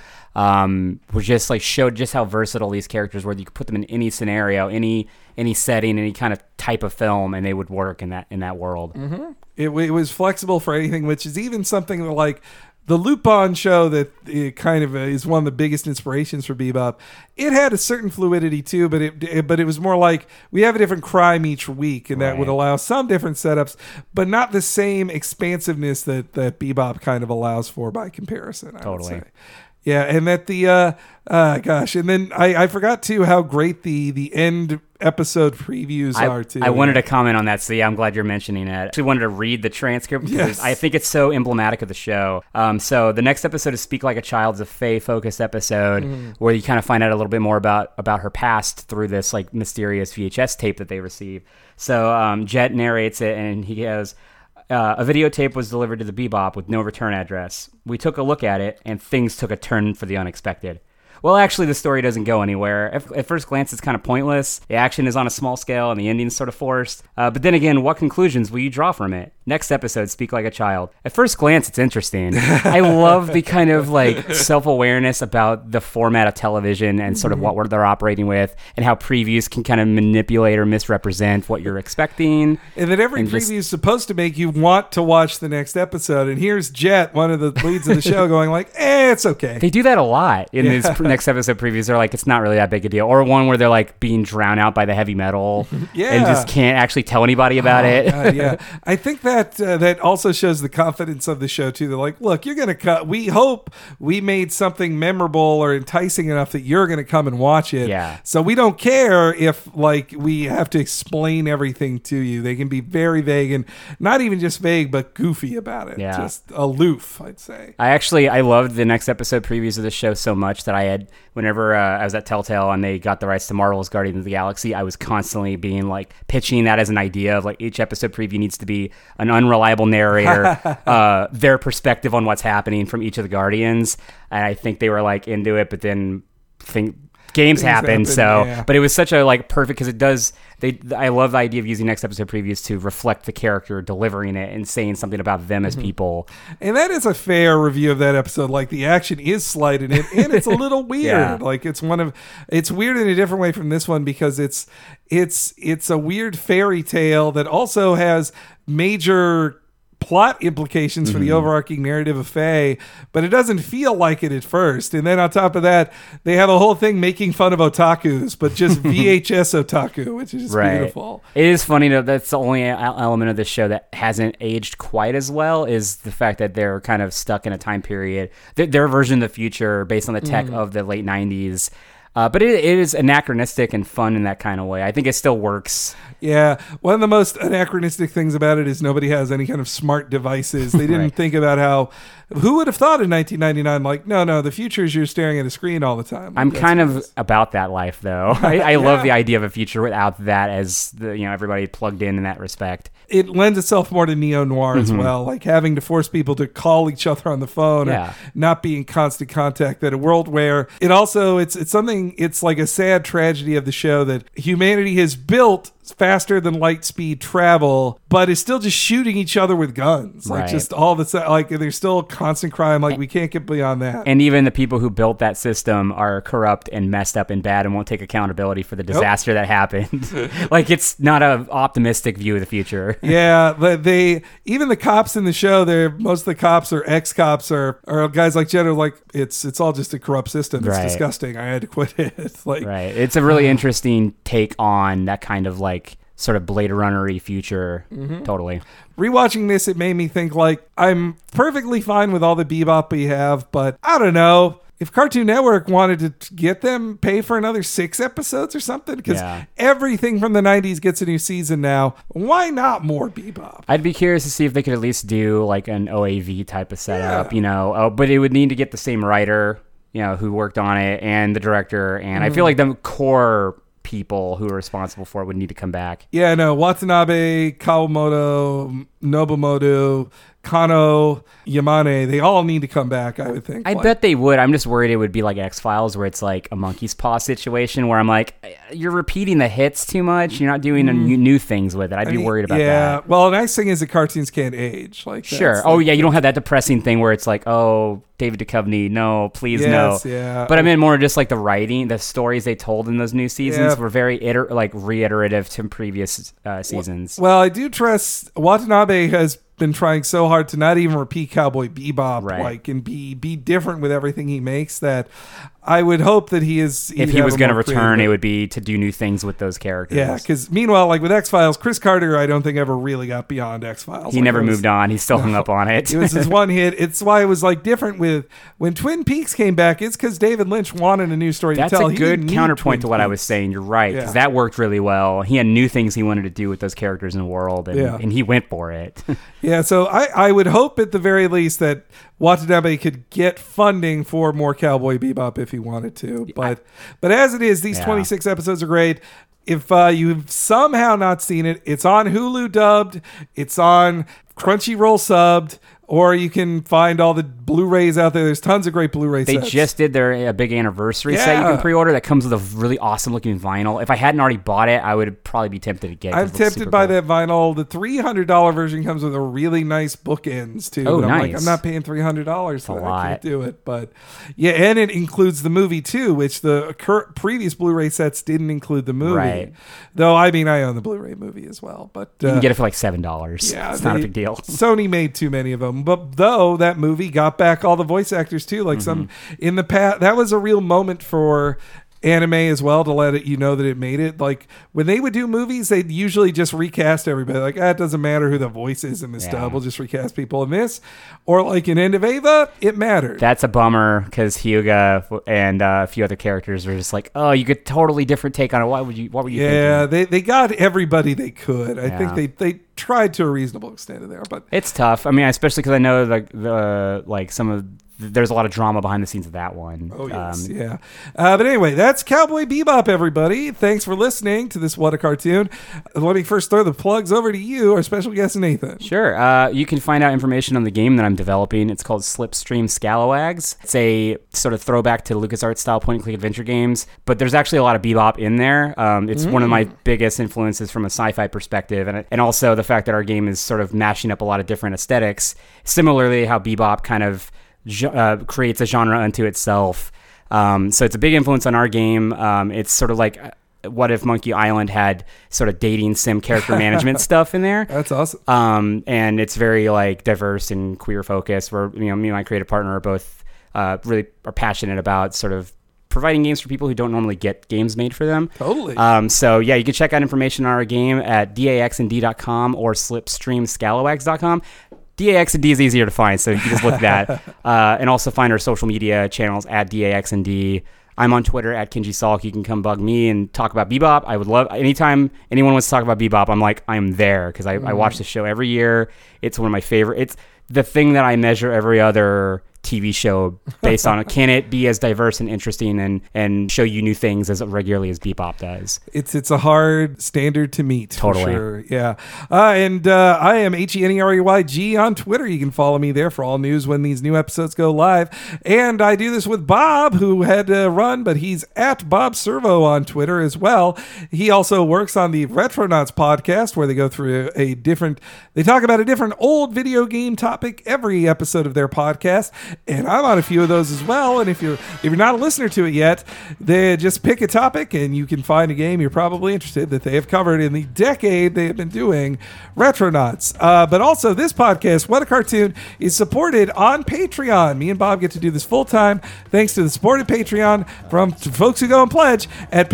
were just like showed just how versatile these characters were. You could put them in any scenario, any setting, any kind of type of film, and they would work in that world. It was flexible for anything, which is even something that like the Lupin show that it kind of is one of the biggest inspirations for Bebop. It had a certain fluidity too, but it was more like we have a different crime each week, and that would allow some different setups, but not the same expansiveness that Bebop kind of allows for by comparison. I would say. Yeah, and that and then I forgot too how great the end episode previews are too. I wanted to comment on that, so yeah, I'm glad you're mentioning it. I actually wanted to read the transcript because I think it's so emblematic of the show. So the next episode is Speak Like a Child. It's a Faye-focused episode where you kind of find out a little bit more about her past through this like mysterious VHS tape that they receive. So Jet narrates it, and he goes, a videotape was delivered to the Bebop with no return address. We took a look at it, and things took a turn for the unexpected. Well, actually, the story doesn't go anywhere. At first glance, it's kind of pointless. The action is on a small scale, and the ending's sort of forced. But then again, what conclusions will you draw from it? Next episode, Speak Like a Child. At first glance, it's interesting. I love the kind of like self-awareness about the format of television and sort of what they're operating with, and how previews can kind of manipulate or misrepresent what you're expecting. And that every preview is supposed to make you want to watch the next episode. And here's Jet, one of the leads of the show, going like, it's okay. They do that a lot in these next episode previews. They're like, it's not really that big a deal. Or one where they're like being drowned out by the heavy metal and just can't actually tell anybody about it. God, yeah. I think that also shows the confidence of the show too. They're like, look, you're going to cut. We hope we made something memorable or enticing enough that you're going to come and watch it. Yeah. So we don't care if like we have to explain everything to you. They can be very vague, and not even just vague, but goofy about it. Yeah. Just aloof, I'd say. I loved the next episode previews of the show so much that I had, whenever I was at Telltale and they got the rights to Marvel's Guardians of the Galaxy, I was constantly being like pitching that as an idea of like each episode preview needs to be an unreliable narrator, their perspective on what's happening from each of the Guardians. And I think they were like into it, but then games happen. But it was such a like perfect, because it does. I love the idea of using next episode previews to reflect the character delivering it and saying something about them as people. And that is a fair review of that episode. Like the action is slight in it, and it's a little weird. Like it's weird in a different way from this one, because it's a weird fairy tale that also has major plot implications for the overarching narrative of Faye, but it doesn't feel like it at first. And then on top of that, they have a whole thing making fun of otakus, but just VHS otaku, which is beautiful. It is funny that that's the only element of this show that hasn't aged quite as well, is the fact that they're kind of stuck in a time period. Their version of the future based on the tech of the late 90s But it is anachronistic and fun in that kind of way. I think it still works. Yeah, one of the most anachronistic things about it is nobody has any kind of smart devices. They didn't think about how, who would have thought in 1999, like, no, the future is you're staring at a screen all the time. I'm kind of about that life, though. I love the idea of a future without that as everybody plugged in that respect. It lends itself more to neo-noir as well, like having to force people to call each other on the phone or not be in constant contact. That a world where it also, it's something, it's like a sad tragedy of the show that humanity has built faster than light speed travel, but is still just shooting each other with guns. Like just all the, like there's still constant crime. Like we can't get beyond that. And even the people who built that system are corrupt and messed up and bad and won't take accountability for the disaster that happened. Like it's not an optimistic view of the future. Yeah, but even the cops in the show, most of the cops are ex-cops or guys like Jenner, like it's all just a corrupt system. It's disgusting. I had to quit it. It's like it's a really interesting take on that kind of like sort of Blade Runner-y future. Totally. Rewatching this, it made me think like I'm perfectly fine with all the Bebop we have, but I don't know. If Cartoon Network wanted to get them, pay for another 6 episodes or something, because everything from the 90s gets a new season now. Why not more Bebop? I'd be curious to see if they could at least do like an OAV type of setup, but it would need to get the same writer, who worked on it and the director. And I feel like the core people who are responsible for it would need to come back. Yeah, no, Watanabe, Kawamoto, Nobumoto, Kano, Yamane, they all need to come back, I would think. I bet they would. I'm just worried it would be like X-Files, where it's like a monkey's paw situation where I'm like, you're repeating the hits too much. You're not doing new things with it. I'd be worried about that. Yeah, well, the nice thing is the cartoons can't age. Like sure. Oh, yeah, you don't have that depressing thing where it's like, oh, David Duchovny, no, please, no. Yeah. But I mean more just like the writing, the stories they told in those new seasons were very reiterative to previous seasons. Well, I do trust Watanabe has been trying so hard to not even repeat Cowboy Bebop, and be different with everything he makes, that I would hope that he is. If he was going to return, it would be to do new things with those characters. Yeah, because meanwhile, like with X-Files, Chris Carter, I don't think ever really got beyond X-Files. He never moved on. He's still hung up on it. It was his one hit. It's why it was like different with when Twin Peaks came back. It's because David Lynch wanted a new story to tell. That's a good counterpoint to what I was saying. You're right, because that worked really well. He had new things he wanted to do with those characters in the world, and he went for it. Yeah, so I would hope at the very least that Watanabe could get funding for more Cowboy Bebop if he wanted to. But as it is, these 26 episodes are great. If you've somehow not seen it, it's on Hulu dubbed, it's on Crunchyroll subbed, or you can find all the Blu-rays out there. There's tons of great Blu-ray sets. They just did their big anniversary set you can pre-order that comes with a really awesome looking vinyl. If I hadn't already bought it, I would probably be tempted to get it. I'm tempted by that vinyl. The $300 version comes with a really nice bookends too. Oh, but nice. I'm not paying $300 for that. I can't do it. But yeah, and it includes the movie too, which the previous Blu-ray sets didn't include the movie. Right. Though, I mean, I own the Blu-ray movie as well. But you can get it for like $7. Yeah, it's not a big deal. Sony made too many of them. But though that movie got back all the voice actors too, like some in the past, that was a real moment for anime as well, to let it that it made it. Like when they would do movies, they'd usually just recast everybody. Like, it doesn't matter who the voice is in this dub, we'll just recast people in this. Or like in End of Ava, it mattered. That's a bummer, because Hyuga and a few other characters were just like, oh, you get totally different take on it. What were you thinking? Yeah, they got everybody they could. I think they tried to a reasonable extent in there, but it's tough. I mean, especially because I know there's a lot of drama behind the scenes of that one. Oh, yes. But anyway, that's Cowboy Bebop, everybody. Thanks for listening to this What a Cartoon. Let me first throw the plugs over to you, our special guest, Nathan. Sure. You can find out information on the game that I'm developing. It's called Slipstream Scalawags. It's a sort of throwback to LucasArts style point-and-click adventure games, but there's actually a lot of Bebop in there. It's one of my biggest influences from a sci-fi perspective, and also the fact that our game is sort of mashing up a lot of different aesthetics, similarly how Bebop kind of creates a genre unto itself. So it's a big influence on our game. It's sort of like what if Monkey Island had sort of dating sim character management stuff in there. That's awesome. And it's very like diverse and queer focused, where me and my creative partner are both really are passionate about sort of providing games for people who don't normally get games made for them. Totally. So yeah, you can check out information on our game at daxnd.com or slipstreamscalawags.com. DAXND is easier to find, so you can just look at that. And also find our social media channels at DAXND. I'm on Twitter at Kenji Salk. You can come bug me and talk about Bebop. I would love anytime anyone wants to talk about Bebop. I'm like, I'm there because I watch the show every year. It's one of my favorite. It's the thing that I measure every other TV show based on. Can it be as diverse and interesting and show you new things as regularly as Bebop does? It's a hard standard to meet. Totally. For sure. Yeah. And I am HENEREYG on Twitter. You can follow me there for all news when these new episodes go live. And I do this with Bob, who had to run, but he's at Bob Servo on Twitter as well. He also works on the Retronauts podcast, where they go through they talk about a different old video game topic every episode of their podcast. And I'm on a few of those as well. And if you're not a listener to it yet, they just pick a topic and you can find a game you're probably interested that they have covered in the decade they have been doing Retronauts. But also this podcast, What a Cartoon, is supported on Patreon. Me and Bob get to do this full time thanks to the support of Patreon from folks who go and pledge at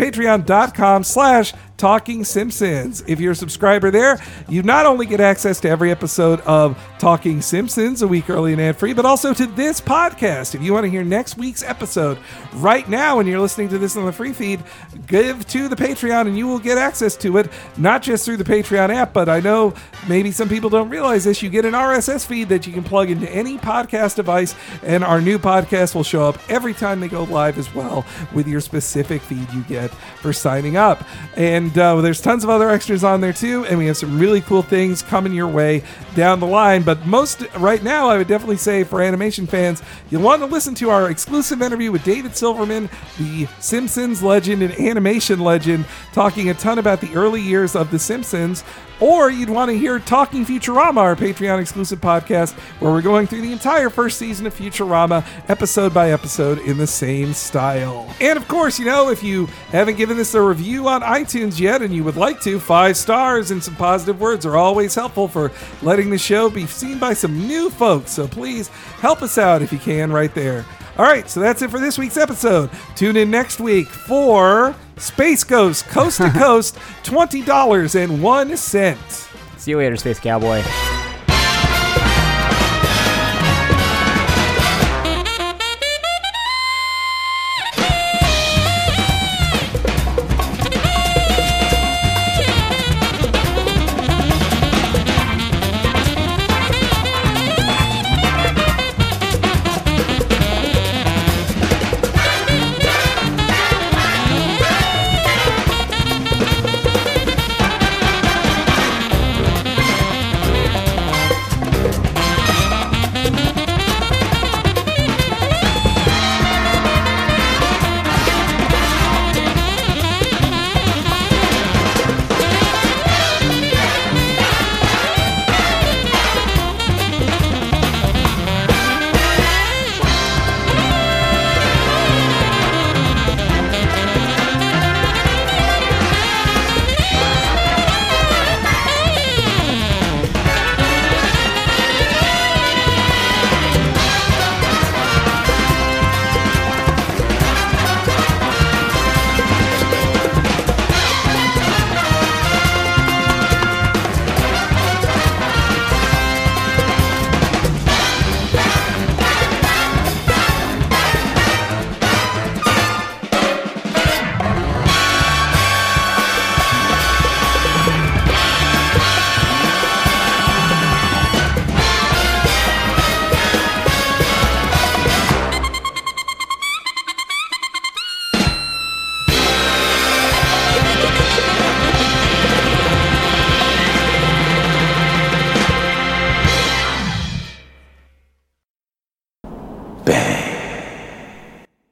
patreon.com/Talking Simpsons. If you're a subscriber there, you not only get access to every episode of Talking Simpsons a week early and ad-free, but also to this podcast. If you want to hear next week's episode right now when you're listening to this on the free feed, give to the Patreon and you will get access to it, not just through the Patreon app, but I know maybe some people don't realize this. You get an RSS feed that you can plug into any podcast device, and our new podcast will show up every time they go live as well with your specific feed you get for signing up. And there's tons of other extras on there too, and we have some really cool things coming your way down the line. But most right now, I would definitely say for animation fans, you'll want to listen to our exclusive interview with David Silverman, the Simpsons legend and animation legend, talking a ton about the early years of The Simpsons. Or you'd want to hear Talking Futurama, our Patreon exclusive podcast, where we're going through the entire first season of Futurama, episode by episode, in the same style. And of course, if you haven't given this a review on iTunes yet and you would like to, 5 stars and some positive words are always helpful for letting the show be seen by some new folks. So please help us out if you can right there. All right, so that's it for this week's episode. Tune in next week for Space Ghost Coast to Coast, $20.01. See you later, Space Cowboy.